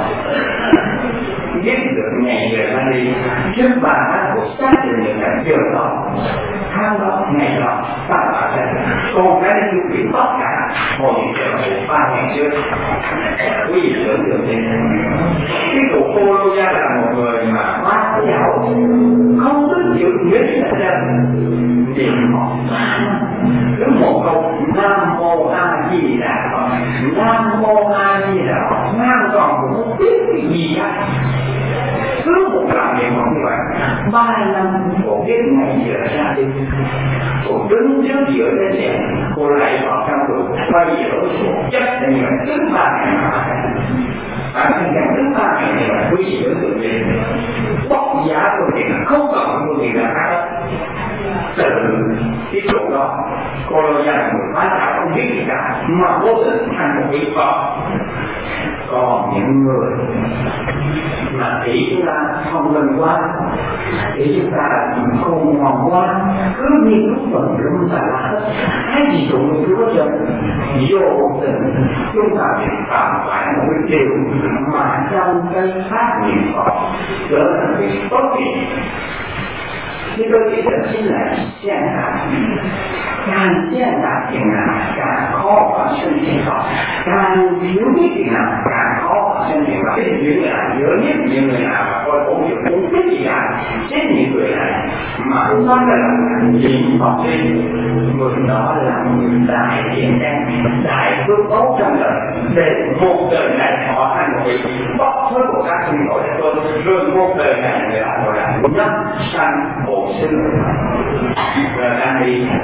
[SPEAKER 2] biết được ngày giờ ra đi trước bà đã có xác định được cái giờ đó tháng đó ngày đó ta bảo rằng con cái này chuẩn bị tất cả hồi giờ ba ngày trước quý vị tưởng tượng đi cái cụ cô Lô Gia là một người mà bác giáo không có chịu biết là niệm một cứ một câu nam mô a di đà phật nam mô a di đà phật nam còn cũng không biết cái gì hết cứ một lần niệm một như vậy ba năm cô biết ngày giờ ra đi cô đứng trước giữa cái xe cô lại vào trong đường quay về đối số chất như vậy đứng ba ngày mà bạn thân nhận đứng ba ngày này là quý vị đối tượng gì bóc giá của tiền không còn một gì là khác từ cái chỗ đó cô Lô Gia là người phá trả không biết gì cả mà vô tình thành một vị Phật. Còn những người mà nghĩ chúng ta thông minh quá nghĩ chúng ta khôn ngoan quá cứ như lúc phần chúng ta là cái gì cũng không có chân vô tình chúng ta bị phạm phải một cái điều mà trong cái phát niệm Phật trở thành cái tốt nghiệp. Thế đôi khi là chính là xen hạ càng xen hạ thì nào càng khó và sinh thiên Phật càng thiếu biết thì nào càng khó và sinh thiên Phật. Thế thì những người nào nhớ nhất những người nào mà coi cũng hiểu cũng biết gì cả chết những người này mà nói là nhìn Phật đi người đó là người đại thiện nhân đại phước tốt trong đời để một đời này họ thành một vị bất thối của các sinh tội của tôi rồi một đời này người ta gọi là nhất sanh bộ sinh rồi đang đi còn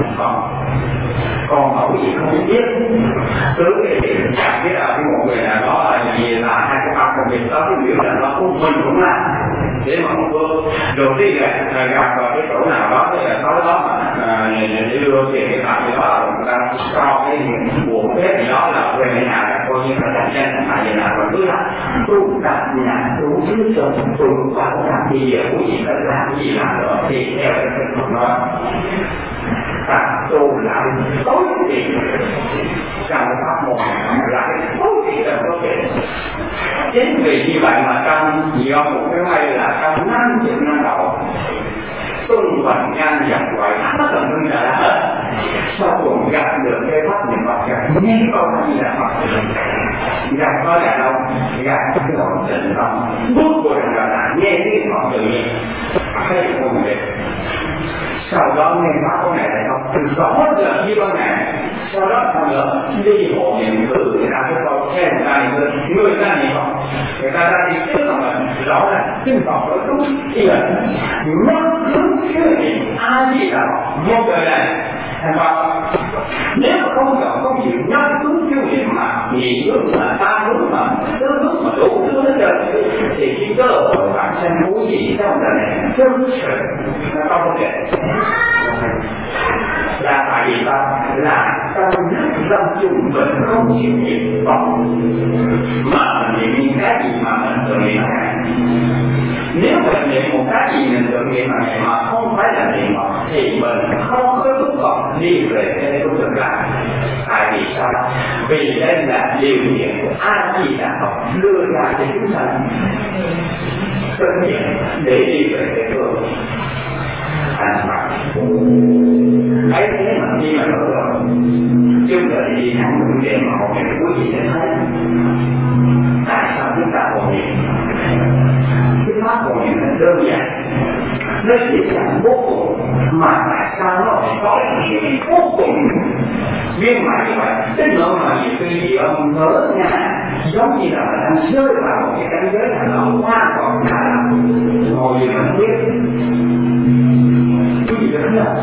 [SPEAKER 2] còn mẫu gì không biết cứ thì chẳng biết là cái một người nào đó là gì là hai cái mặt của mình đó cái biểu là nó không mình cũng là để mà một bước đầu tiên là gặp vào cái chỗ nào đó thì là nói đó mà để đưa tiền cái mặt gì đó là người ta cho cái buồn phép gì đó là về ngày nào là coi như là đặt chân là phải gì nào và cứ là tu tập là tu chứ cho tu và làm gì giờ quý vị phải làm gì làm nữa thì theo cái cách của nó tập tu làm tối thiểu trong pháp môn là cái tối thiểu là có thể. Chính vì như vậy mà trong nhiều một cái may là trong năm chục năm đầu tuân hoành ngang dọc gọi tất cả những người đã hết sau cùng gặp được cái pháp niệm Phật gặp nghe câu gì là Phật gặp có là đâu gặp cái lòng tình tâm bước của rằng là nghe tiếng họ tự nhiên thấy không được. Sau đó nghe pháp con này lại không từ rõ giờ như con này sau đó thằng nữa đi hộ niệm cử người ta cái câu khen người ta người người ta niệm Phật người ta ra đi trước là mình rõ là kinh Phật nó đúng tiền nó đúng chưa niệm ai gì là một đời này thành Phật. Nếu mà không chọn không chịu nhắc đúng chưa niệm mà nhị hướng mà tam hướng mà tứ hướng mà đủ thứ hết trơn thì cái cơ hội bản thân quý vị trong đời này thực sự nó không có thể là tại vì ta là trong nhất lâm chung mình không chịu niệm Phật mà mình niệm cái gì mà mình tự niệm này. Nếu mình niệm một cái gì mình tự niệm này mà không phải là niệm Phật thì mình không có lúc còn đi về cái lúc thực lại. Tại vì sao? Vì đây là điều kiện của A Di Đà Phật đưa ra cho chúng ta tự nhiên để đi về cái phương thành Phật. Ấy thế mà khi mà nói rồi chứ là đi thẳng những điểm mà một cái quý vị sẽ thấy tại sao chúng ta còn niệm cái pháp còn niệm là đơn giản nó chỉ là vô cùng mà tại sao nó lại có những vô cùng viên mãn như vậy đến nỗi mà nhiều khi chị ông ngỡ nha giống như là mình đang rơi vào một cái cảnh giới là nó hoàn toàn là ngồi gì mà biết cái gì đó là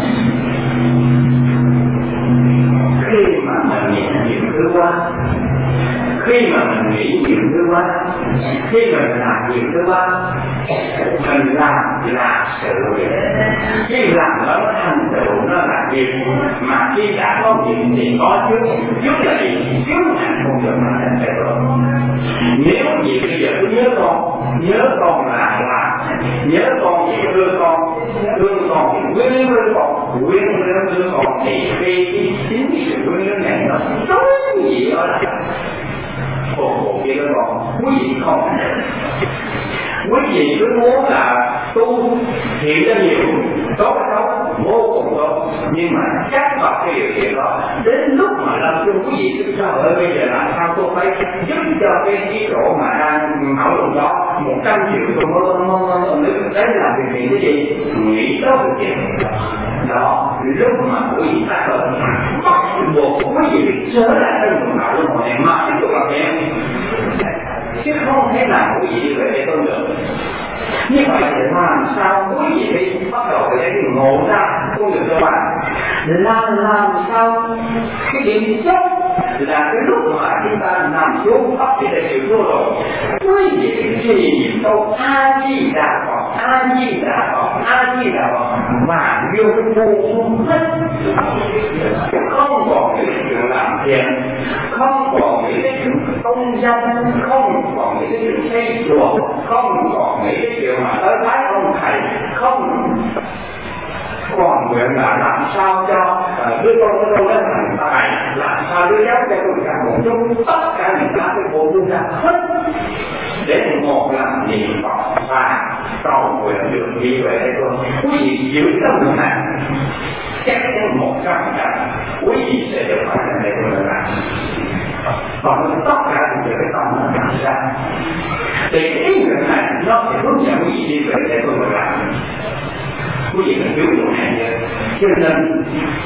[SPEAKER 2] khi mà mình niệm niệm thứ quá khi mà mình nghĩ niệm thứ quá khi mình làm niệm thứ quá mình làm là sự việc khi làm nó thành tựu nó là việc mà khi đã có việc thì có trước trước là gì trước là không được mà thành tựu. Nếu gì bây giờ cứ nhớ con nhớ con là làm nhớ con chỉ thương con thương con thì quyến luyến con quyến luyến con thì khi chính sự quyến luyến này nó tối gì đó là một bộ kia nó còn quý vị không quý vị cứ muốn là tu hiện ra nhiều tốt hay không vô cùng tốt nhưng mà chắc vào cái điều kiện đó đến lúc mà làm chung quý vị cứ sao ở bây giờ làm sao tôi phải giúp cho cái chế độ mà đang thảo luận đó một trăm triệu tôi mới mới đấy là việc gì cái gì nghĩ đó được chuyện đó lúc mà quý vị ta cần bắt buộc quý vị phải trở lại cái luận thảo luận này mà tiếp tục làm việc chứ không thể nào quý vị đi về để tôn được. Như vậy thì làm sao quý vị đi bắt đầu để ngộ ra công việc cho bạn là làm sao cái điểm chốt là cái lúc mà chúng ta nằm xuống pháp thì đã chịu thua rồi quý vị trì niệm câu A Di Đà Phật A Di Đà Phật A Di Đà Phật mà vô vô hết không còn cái chuyện làm thiện không còn nghĩ cái chuyện công danh không còn nghĩ cái chuyện xây chùa không còn nghĩ cái chuyện mà tới bái ông thầy không còn nguyện là làm sao cho đứa con của tôi nó thành tài làm sao đứa cháu cho tôi càng một chút tất cả những cái bộ tôi ra hết để một lần niệm Phật và cầu nguyện được đi về đây thôi. Quý vị giữ tâm được này chắc chắn một trăm phần trăm quý vị sẽ được phải là đây thôi là còn tất cả những cái tâm nó làm ra thì cái ý nguyện này nó sẽ hướng dẫn quý vị đi về đây thôi là quý vị phải hiểu điều này cho nên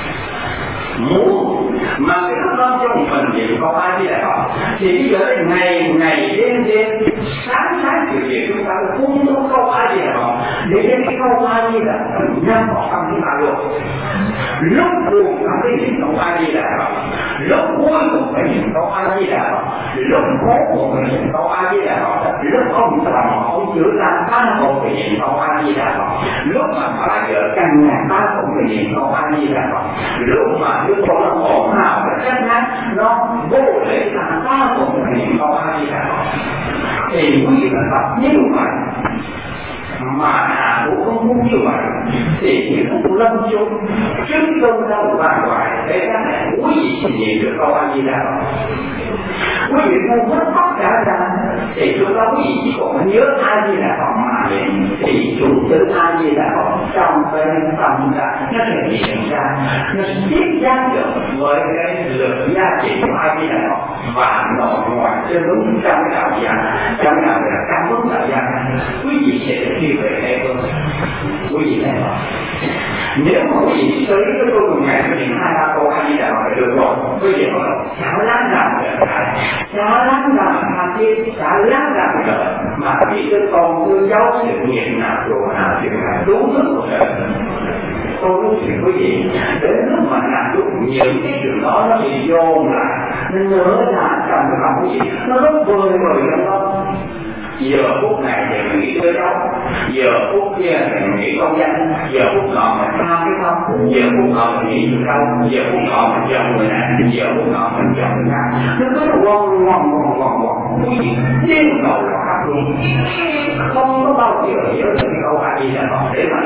[SPEAKER 2] muốn mà cái lúc đó trong mình chỉ có ai đi đại học thì bây giờ ngày ngày đêm đêm sáng sáng chiều chiều chúng ta cũng không câu ai đi đại học để đến cái câu ai đi là nhằm vào tâm chúng ta luôn lúc buồn không phải niệm câu A Di Đà Phật, lúc vui cũng phải niệm câu A Di Đà Phật, lúc khổ cũng phải niệm câu A Di Đà Phật, lúc ông chồng ông chữa lành ta cũng phải niệm câu A Di Đà Phật, lúc mà bà vợ căn nhà ta cũng phải niệm câu A Di Đà Phật, lúc mà đứa con nó ổn nào và chắc chắn nó vô lễ là ta cũng phải niệm câu A Di Đà Phật. Thì quý vị là tập như vậy mà hạ cũng không muốn như vậy thì chỉ không lâm chung chứng công đâu vàng hoài để các này quý vị chỉ niệm được câu A Di Đà Phật. Quý vị không mất tất cả ra thì chúng ta quý vị chỉ còn nhớ A Di Đà Phật mà niệm thì chủ chữ A Di Đà Phật trong cái tâm ra nó sẽ hiện ra, nó sẽ tiếp giác được với cái lực giá trị của A Di Đà Phật và nội ngoại cho đúng trong đạo gia, trong đạo là trong lúc đạo gia quý vị sẽ được đi về đây thôi. Quý vị thấy không? Nếu mà quý vị tới cái câu cùng ngày của những hai ba câu A Di Đà Phật là được rồi, quý vị nói chả lắm nào được cả, chả lắm nào mà tham thiết, chả lắm nào được mà khi đứa con đứa cháu sự nghiệp nào rồi nào chuyện nào đúng mức của đời. Tôi nói chuyện quý vị, đến lúc mà làm lúc những cái chuyện đó nó bị dồn lại, nó nhớ lại trong cái lòng quý vị, nó rất vơi vời trong đó. Giờ phút này thì mình nghĩ tới đâu, giờ phút kia thì mình nghĩ công danh, giờ phút nọ mình tham cái không, giờ phút nọ mình nghĩ chuyện đâu, giờ phút nọ mình chọn người này, giờ phút nọ mình chọn người khác. Nó cứ là ngon ngon ngon ngon ngon, quý vị điên đầu là khác luôn, không có bao giờ nhớ được cái câu A Di Đà Phật để mà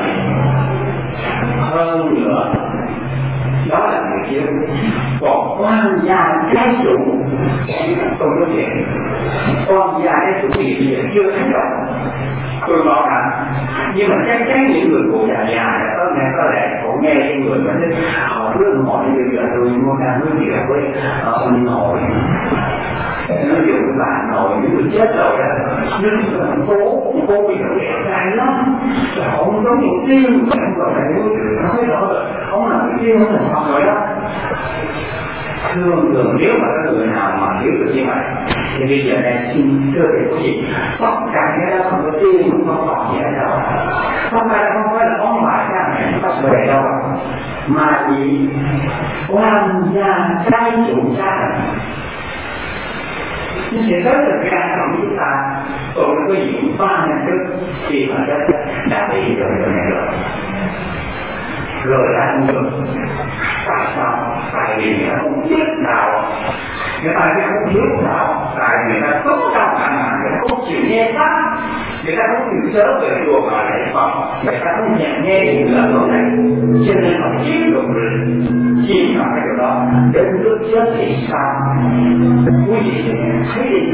[SPEAKER 2] hơn nữa. Đó là người kia. Còn quan gia cái chủ tôi nói chuyện quan gia cái chủ gì bây giờ chưa thấy đâu. Tôi nói rằng nhưng mà chắc chắn những người cụ già già có nghe có lẽ cũng nghe những người mà thích họ cứ hỏi bây giờ tôi muốn ra nói chuyện với ông nội, nói chuyện với bà nội những người chết rồi đó, nhưng mà phố phố bị nó đẹp trai lắm, ông có những tiên không có thể nói rõ rồi ông là cái tiên không thành rồi đó. Thường thường nếu mà có người nào mà hiểu được như vậy thì bây giờ đây xin thưa thầy quý vị, tất cả cái đó không có tiên không còn gì ở đâu, không phải không phải là ông bà cha mẹ bắt về đâu mà chỉ quan gia trai chủ gia đình. Nhưng sẽ tới là cái đànของchúng ta tôi có những ba năm trước khi mà đã đã bị rồi rồi này rồi rồi đã không được. Tại sao? Tại vì người ta không biết nào, người ta không biết nào, tại vì người ta tốt trong cả mà người ta không chịu nghe pháp, người ta không chịu sớm về chùa mà lại Phật, người ta không nhận nghe những lời nói này, cho nên họ chiếm được mình, chiếm vào cái điều đó, đến lúc chết thì sao? Quý vị thấy đi.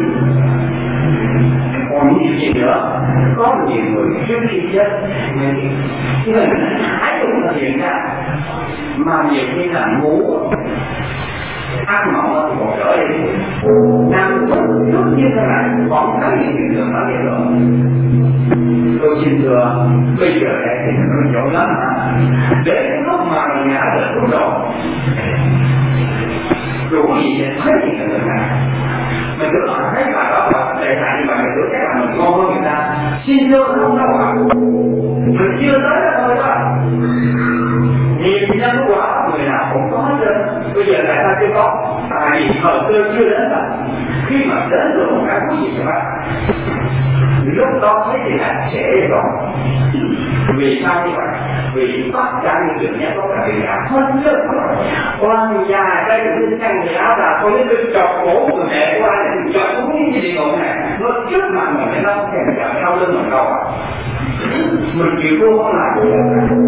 [SPEAKER 2] Còn nhiều gì nữa, có nhiều người trước khi chết nhưng mà hãy cũng là hiện ra mà nhiều khi là ngủ ăn mộng thì còn đỡ đi nằm lúc như thế này còn thấy những chuyện đường đó vậy rồi. Tôi xin thưa bây giờ đây thì nó nhỏ lắm mà đến lúc mà mình ngã được lúc đầu rồi gì sẽ thấy những người này mình cứ nói thấy bà đó là đại hạn như vậy mình cứ thấy là mình ngon hơn người ta xin thưa không đâu ạ mình chưa tới đó thôi đó nhiều nhân quả người nào cũng có hết trơn. Bây giờ tại sao chưa có? Tại vì thời cơ chưa đến rồi. Khi mà đến rồi một cái quý vị các bạn lúc đó thấy thì là trễ rồi. Vì sao như vậy? Vì tất cả những chuyện nhất có cả việc cả hết rất rồi. Quan già đây là cái căn nhà áo là có những cái chọc cổ của mẹ của ai thì chọc cũng như địa ngục này nó trước mặt mình nó kèm chọc sau lưng mình đâu ạ. Mình chịu vô không làm được.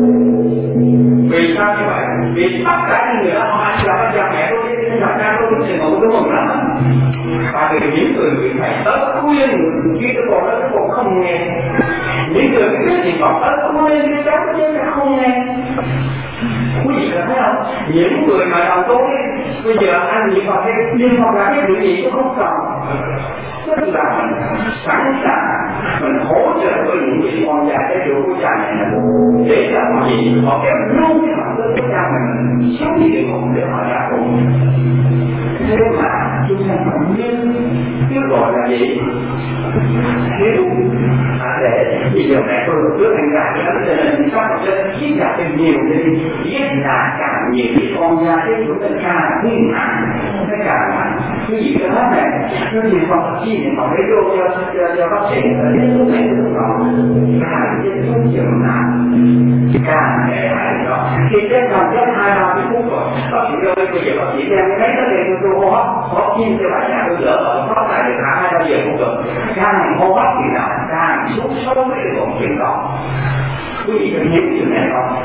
[SPEAKER 2] Vì sao như vậy? Vì tất cả những người đó họ ăn là cha mẹ tôi đi gặp cha tôi thì ngủ tôi mừng lắm. Và vì những người bị thầy tới khuyên khi cái con đó cái con không nghe, những người biết thì còn tới khuyên cái cháu chứ không nghe. Quý vị có thấy không? Những người mà đầu tối bây giờ ăn gì vào cái nhưng hoặc là cái điều gì cũng không cần, tức là mình sẵn sàng mình hỗ trợ với những người con già cái điều của cha mẹ này để làm gì họ kéo luôn cái mặt của cha mẹ mình sống như địa ngục để họ ra cùng. Thế mà chúng ta vẫn nhưng chứ gọi là gì thiếu à, để vì điều này tôi được trước anh gái nó cho nên các học sinh giết là thêm nhiều đi giết là càng nhiều thì con ra cái chúng ta càng hung hãn nó càng cái gì đó này nó thì còn chi thì còn phải vô cho cho cho bác sĩ ở đến lúc này được đó càng cái thuốc chừng nào càng để hại đó khi cái còn cái hai ba mươi phút rồi bác sĩ ơi bây giờ bác sĩ đem mấy cái này tôi hô hấp có kim cho bà nhà tôi đỡ rồi có lại được hai ba giờ cũng được càng hô hấp thì nào càng xuống sâu với cái còn chuyện đó quý vị có hiểu chuyện này không?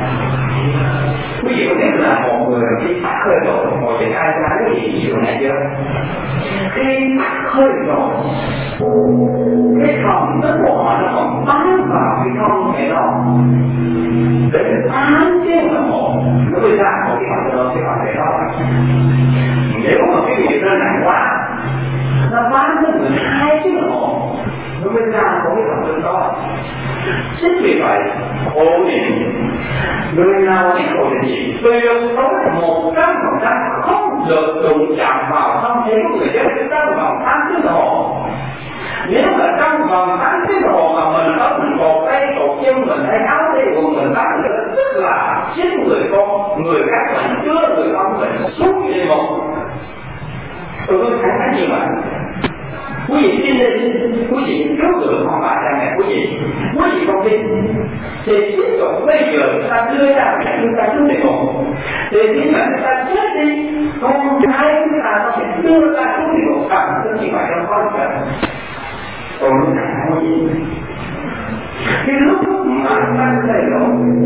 [SPEAKER 2] Quý vị có biết là một người khi tắt hơi rồi ngồi trên ai ra cái gì chuyện này chưa? Khi tắt hơi rồi cái phòng tức của họ nó còn bám vào cái con này đó để tám tiếng đồng hồ nó mới ra một cái phòng đó cái phòng này đó nếu mà cái việc nó nặng quá nó bám tới mười hai tiếng đồng hồ nó mới ra một cái phòng đó. Chính vì vậy ổn định người nào biết ổn định gì tuyệt đối một trăm phần trăm không được đụng chạm vào thân thể của người chết trong vòng tám tiếng đồng hồ. Nếu mà trong vòng tám tiếng đồng hồ mà mình có mình cột tay cột chân mình hay áo tay của mình bắt được tức là chính người con người khác mình chưa người con mình xuống địa ngục. Tôi có khả năng như vậy. Quý vị tin đi, quý vị cứu được con bà cha mẹ quý vị. Quý vị không tin thì tiếp tục bây giờ chúng ta đưa ra để chúng ta xuống địa ngục. Thì khi mà chúng ta chết đi, con cái chúng ta nó sẽ đưa ra xuống địa ngục bằng cái gì vậy trong con trời. Còn lúc này không gì. Cái lúc mà ta đầy đủ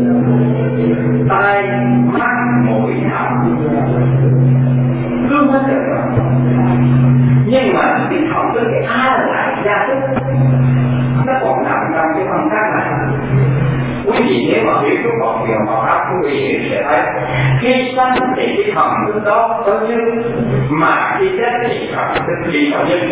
[SPEAKER 2] tai, mắt, mũi, họng cứ hết rồi. Nhưng mà cái phòng với cái A lại ra tức nó còn nằm trong cái phần khác này. Quý vị nếu mà hiểu cái còn điều mà áp quý vị sẽ thấy khi sanh thì cái thần tức đó có như mà khi chết thì thần tức gì có như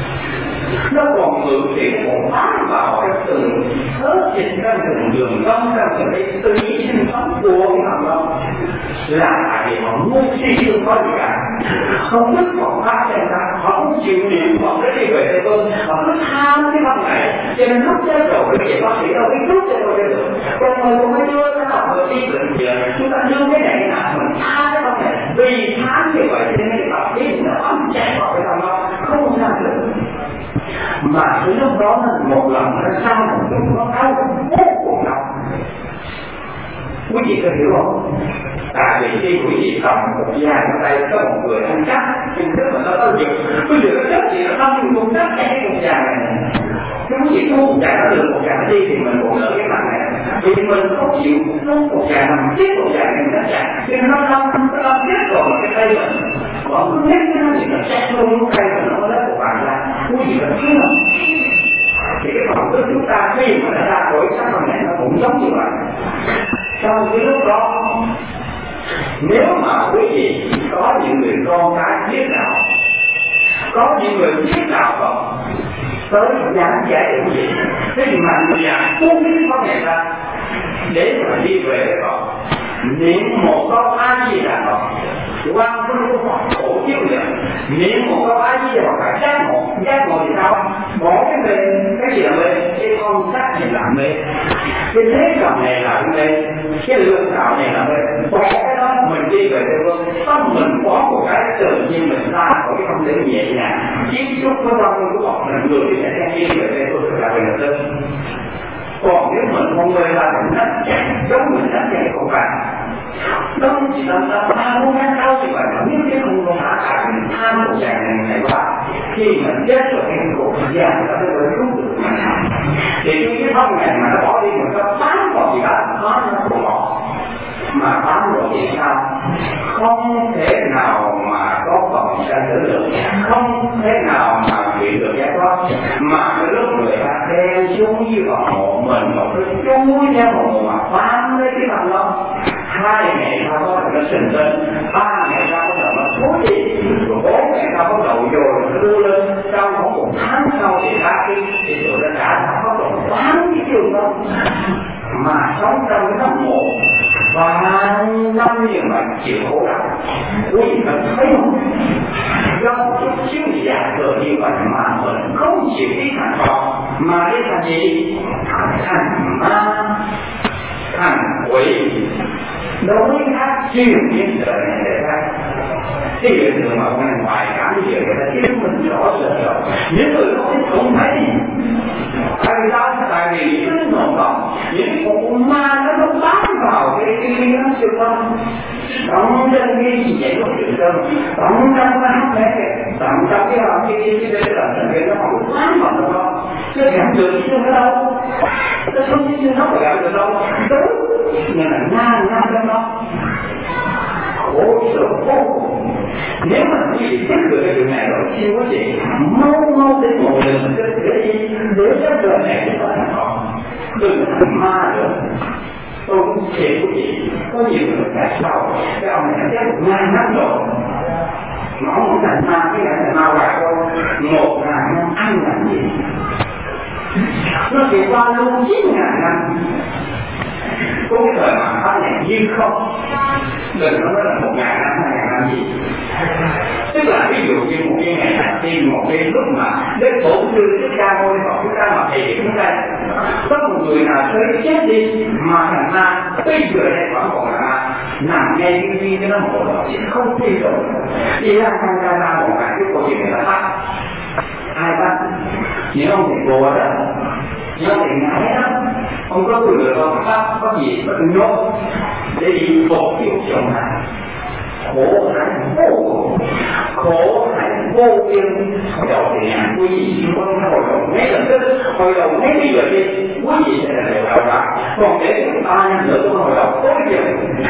[SPEAKER 2] nó còn ngự thì nó còn bám vào cái từng thớ dịch trong từng đường trong trong từng cái tư ý sinh sống của cái thần đó là tại vì họ ngu si không có gì cả không biết còn phát hiện ra họ không chịu niệm vào cái đi về Tây Phương họ cứ tham cái văn này cho nên lúc chết rồi cái gì bác sĩ đâu biết lúc chết rồi được còn người cũng phải đưa nó học ở đi bệnh viện chúng ta đưa cái này là mình tha cái văn này vì tham như vậy cho nên bác sĩ nó ấm chạy vào cái thằng đó không làm được mà cái lúc đó một lần nó sao một chút nó đau vô cùng đau. Quý vị có hiểu không? Tại vì khi quý vị cầm một da ở đây có một người ăn cắp nhưng tức mà nó có việc quý vị có chấp gì nó không nhưng cũng chấp cái con da này cái quý vị không chạy nó được một da đi thì mình cũng ở cái mặt này vì mình không chịu không một da nằm tiếp một da này nó chạy thì nó không nó không chết rồi cái tay mình còn cứ hết cái nó thì nó chạy luôn cái tay mình nó lấy một bạn ra quý vị có thấy không? Thì cái phòng của chúng ta khi mà nó ra khỏi sắc phần này nó cũng giống như vậy. Trong cái lúc đó nếu mà quý vị có những người con cái biết nào có những người biết nào không tới giảng dạy quý vị thế thì mạnh dạn buông cái con này ra để mà đi về với con niệm một câu A Di Đà Phật quan phương của Phật khổ chiếu niệm niệm một câu A Di Đà Phật phải giác ngộ giác ngộ thì sao bỏ cái mê cái gì là mê cái con sắc này là mê cái thế cầm này là mê cái lương đạo này là mê bỏ cái đó mình đi về Tây Phương tâm mình có một cái tự nhiên mình ra khỏi cái không thể nhẹ nhàng chiếc chút của tâm của Phật là người thì sẽ đi về Tây Phương là về lập tức. Còn nếu mình không gây ra thì nó chạy giống mình nó chạy không phải đó chỉ là là ba môn ngăn cao như vậy mà nếu cái không có hạ cả mình tham một dạng này này qua khi mình chết rồi cái cuộc già nó mới mới rút được thì khi cái thân này mà nó bỏ đi mình có bám vào gì đó nó nó không bỏ mà bám vào thì sao không thể nào mà có còn sẽ tử được không thể nào mà bị được giải thoát mà cái lúc người ta đeo xuống như vào hộ mình một cái chui theo một mà bám lấy cái mặt đó hai ngày sau đó nó sinh lên ba ngày sau đó nó thối đi rồi bốn ngày sau bắt đầu rồi nó đưa lên trong khoảng một tháng sau thì ra khi thì rồi nó đã bắt đầu bám cái trường đó mà sống trong cái tâm hồn vạn năm như vậy chịu khổ đau. Quý vị có thấy không? Do chút xíu giả thừa như vậy mà mình không chịu đi thành Phật, mà đi thành gì? Thành ma, thành quỷ. Đối khác chuyên nhiên đời này để ra cái hiện tượng mà con này ngoài cảm như vậy là chứng minh rõ rệt rồi. Những người đó không thấy tại vì sao? Tại vì những cái nồng động, những con ma nó nó bám vào cái cái cái nó xung quanh, động trên cái gì vậy nó chuyện đơn, động trong cái hát này, động trong cái cái cái cái cái lần này nó không bám vào được đâu, chứ cảm được chứ không đâu, nó không chứ nó phải cảm được đâu, đúng, nhưng là na na trong đó khổ sở vô cùng. Nếu mà quý vị biết được cái chuyện này rồi, xin quý vị mau mau đến một lần để gì để cho đời này chúng ta thành Phật, đừng thành ma nữa. Tôi cũng sẽ quý vị có nhiều người tại sao cái ông này chết một ngàn năm rồi mà ông không thành ma, cái này thành ma hoài thôi, một ngàn năm ăn làm gì? Nó chỉ qua luôn chín ngàn năm. Có cái thời mà phát hiện như không, đừng nói là một ngàn năm, hai ngàn năm gì. Tức là ví dụ như một cái ngày hành tiên, một cái lúc mà đến tổ sư Thích Ca Mâu Ni Phật chúng ta mà thầy chúng ta có một người nào thấy chết đi mà thành ma, bây giờ đây vẫn còn là ma, nằm ngay cái duy cho nó một đoạn chứ không tin rồi. Đi ra sang ca ra một cái câu chuyện này là bắt ai bắt? Những ông thầy cô đó, những ông thầy ngái đó, ông có người được không? Bắt có gì mà đừng nhốt để đi phục vụ cho ông này. Khổ hạnh vô cùng, khổ hạnh vô biên. Đầu thì nhà quý vị xin có hội đồng mấy lần tức, hội đồng mấy bây giờ đi, quý vị sẽ là đều đạo đạo. Còn để chúng ta năm nữa tôi hội đồng tối giờ,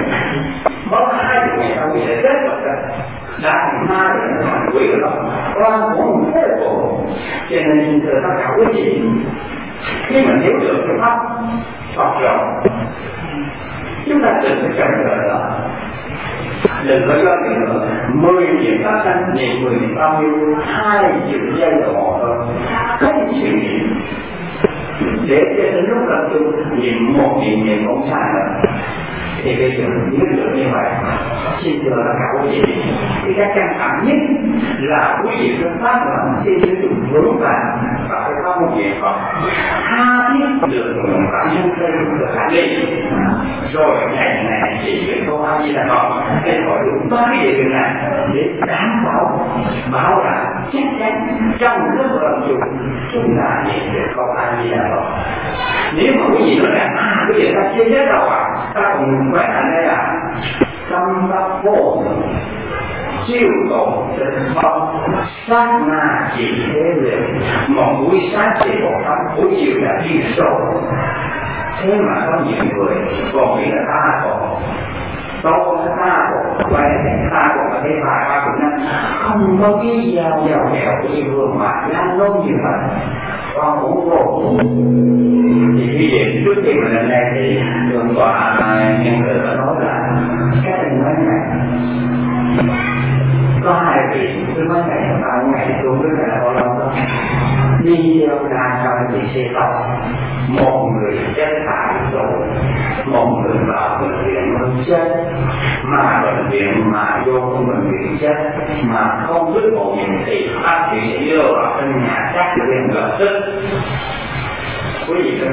[SPEAKER 2] có hai mươi ngày sau thì sẽ chết rồi đó. Đã thành ma thì thành quỷ rồi, oan uổng vô cùng. Cho nên xin thưa tất cả quý vị, khi mà hiểu được cái pháp Phật rồi, chúng ta đừng phải chờ đợi đó. Đừng có cho những người mười niệm phát sanh, niệm mười niệm bao nhiêu, hai chữ giây đồng hồ thôi, không suy nghĩ. Để cho đến lúc là tôi niệm một niệm niệm không sai nữa. Thì bây giờ biết được như vậy, xin thưa là cả quý vị, thì cái căn bản nhất là quý vị phương pháp là xin sử dụng vững vàng và phải có một việc Phật tha thiết được bản thân thân được khả đi, rồi ngày này chỉ biết câu A Di Đà Phật để gọi đúng ba cái điều này để đảm bảo bảo là chắc chắn trong lúc vận dụng chúng ta nhận được câu A Di Đà Phật. Nếu mà quý vị nói rằng à bây giờ ta chưa chết đâu à, ta còn phải thành đây là tâm pháp vô siêu độ tình phong sát na chỉ thế liền, một buổi sáng thì một pháp, buổi chiều là đi sâu. Thế mà có nhiều người còn nghĩ là ta còn tốt, ta còn khỏe, ta còn có thể vài ba chục năm không có cái giàu giàu nghèo của yêu thương mà lan lông như vậy, con cũng vô. Thì khi vậy trước khi mình lên đây thì đường tòa nhân người đã nói là các anh nói này có hai vị cứ mấy ngày ba ngày xuống với là bao lâu đó đi theo ra cho anh bị xe tàu, một người chết tại chỗ, một người vào bệnh viện mới chết, mà bệnh viện mà vô trong bệnh viện chết mà không biết một chuyện thì bác sĩ sẽ đưa vào trong nhà chắc cho em lập tức. Quý vị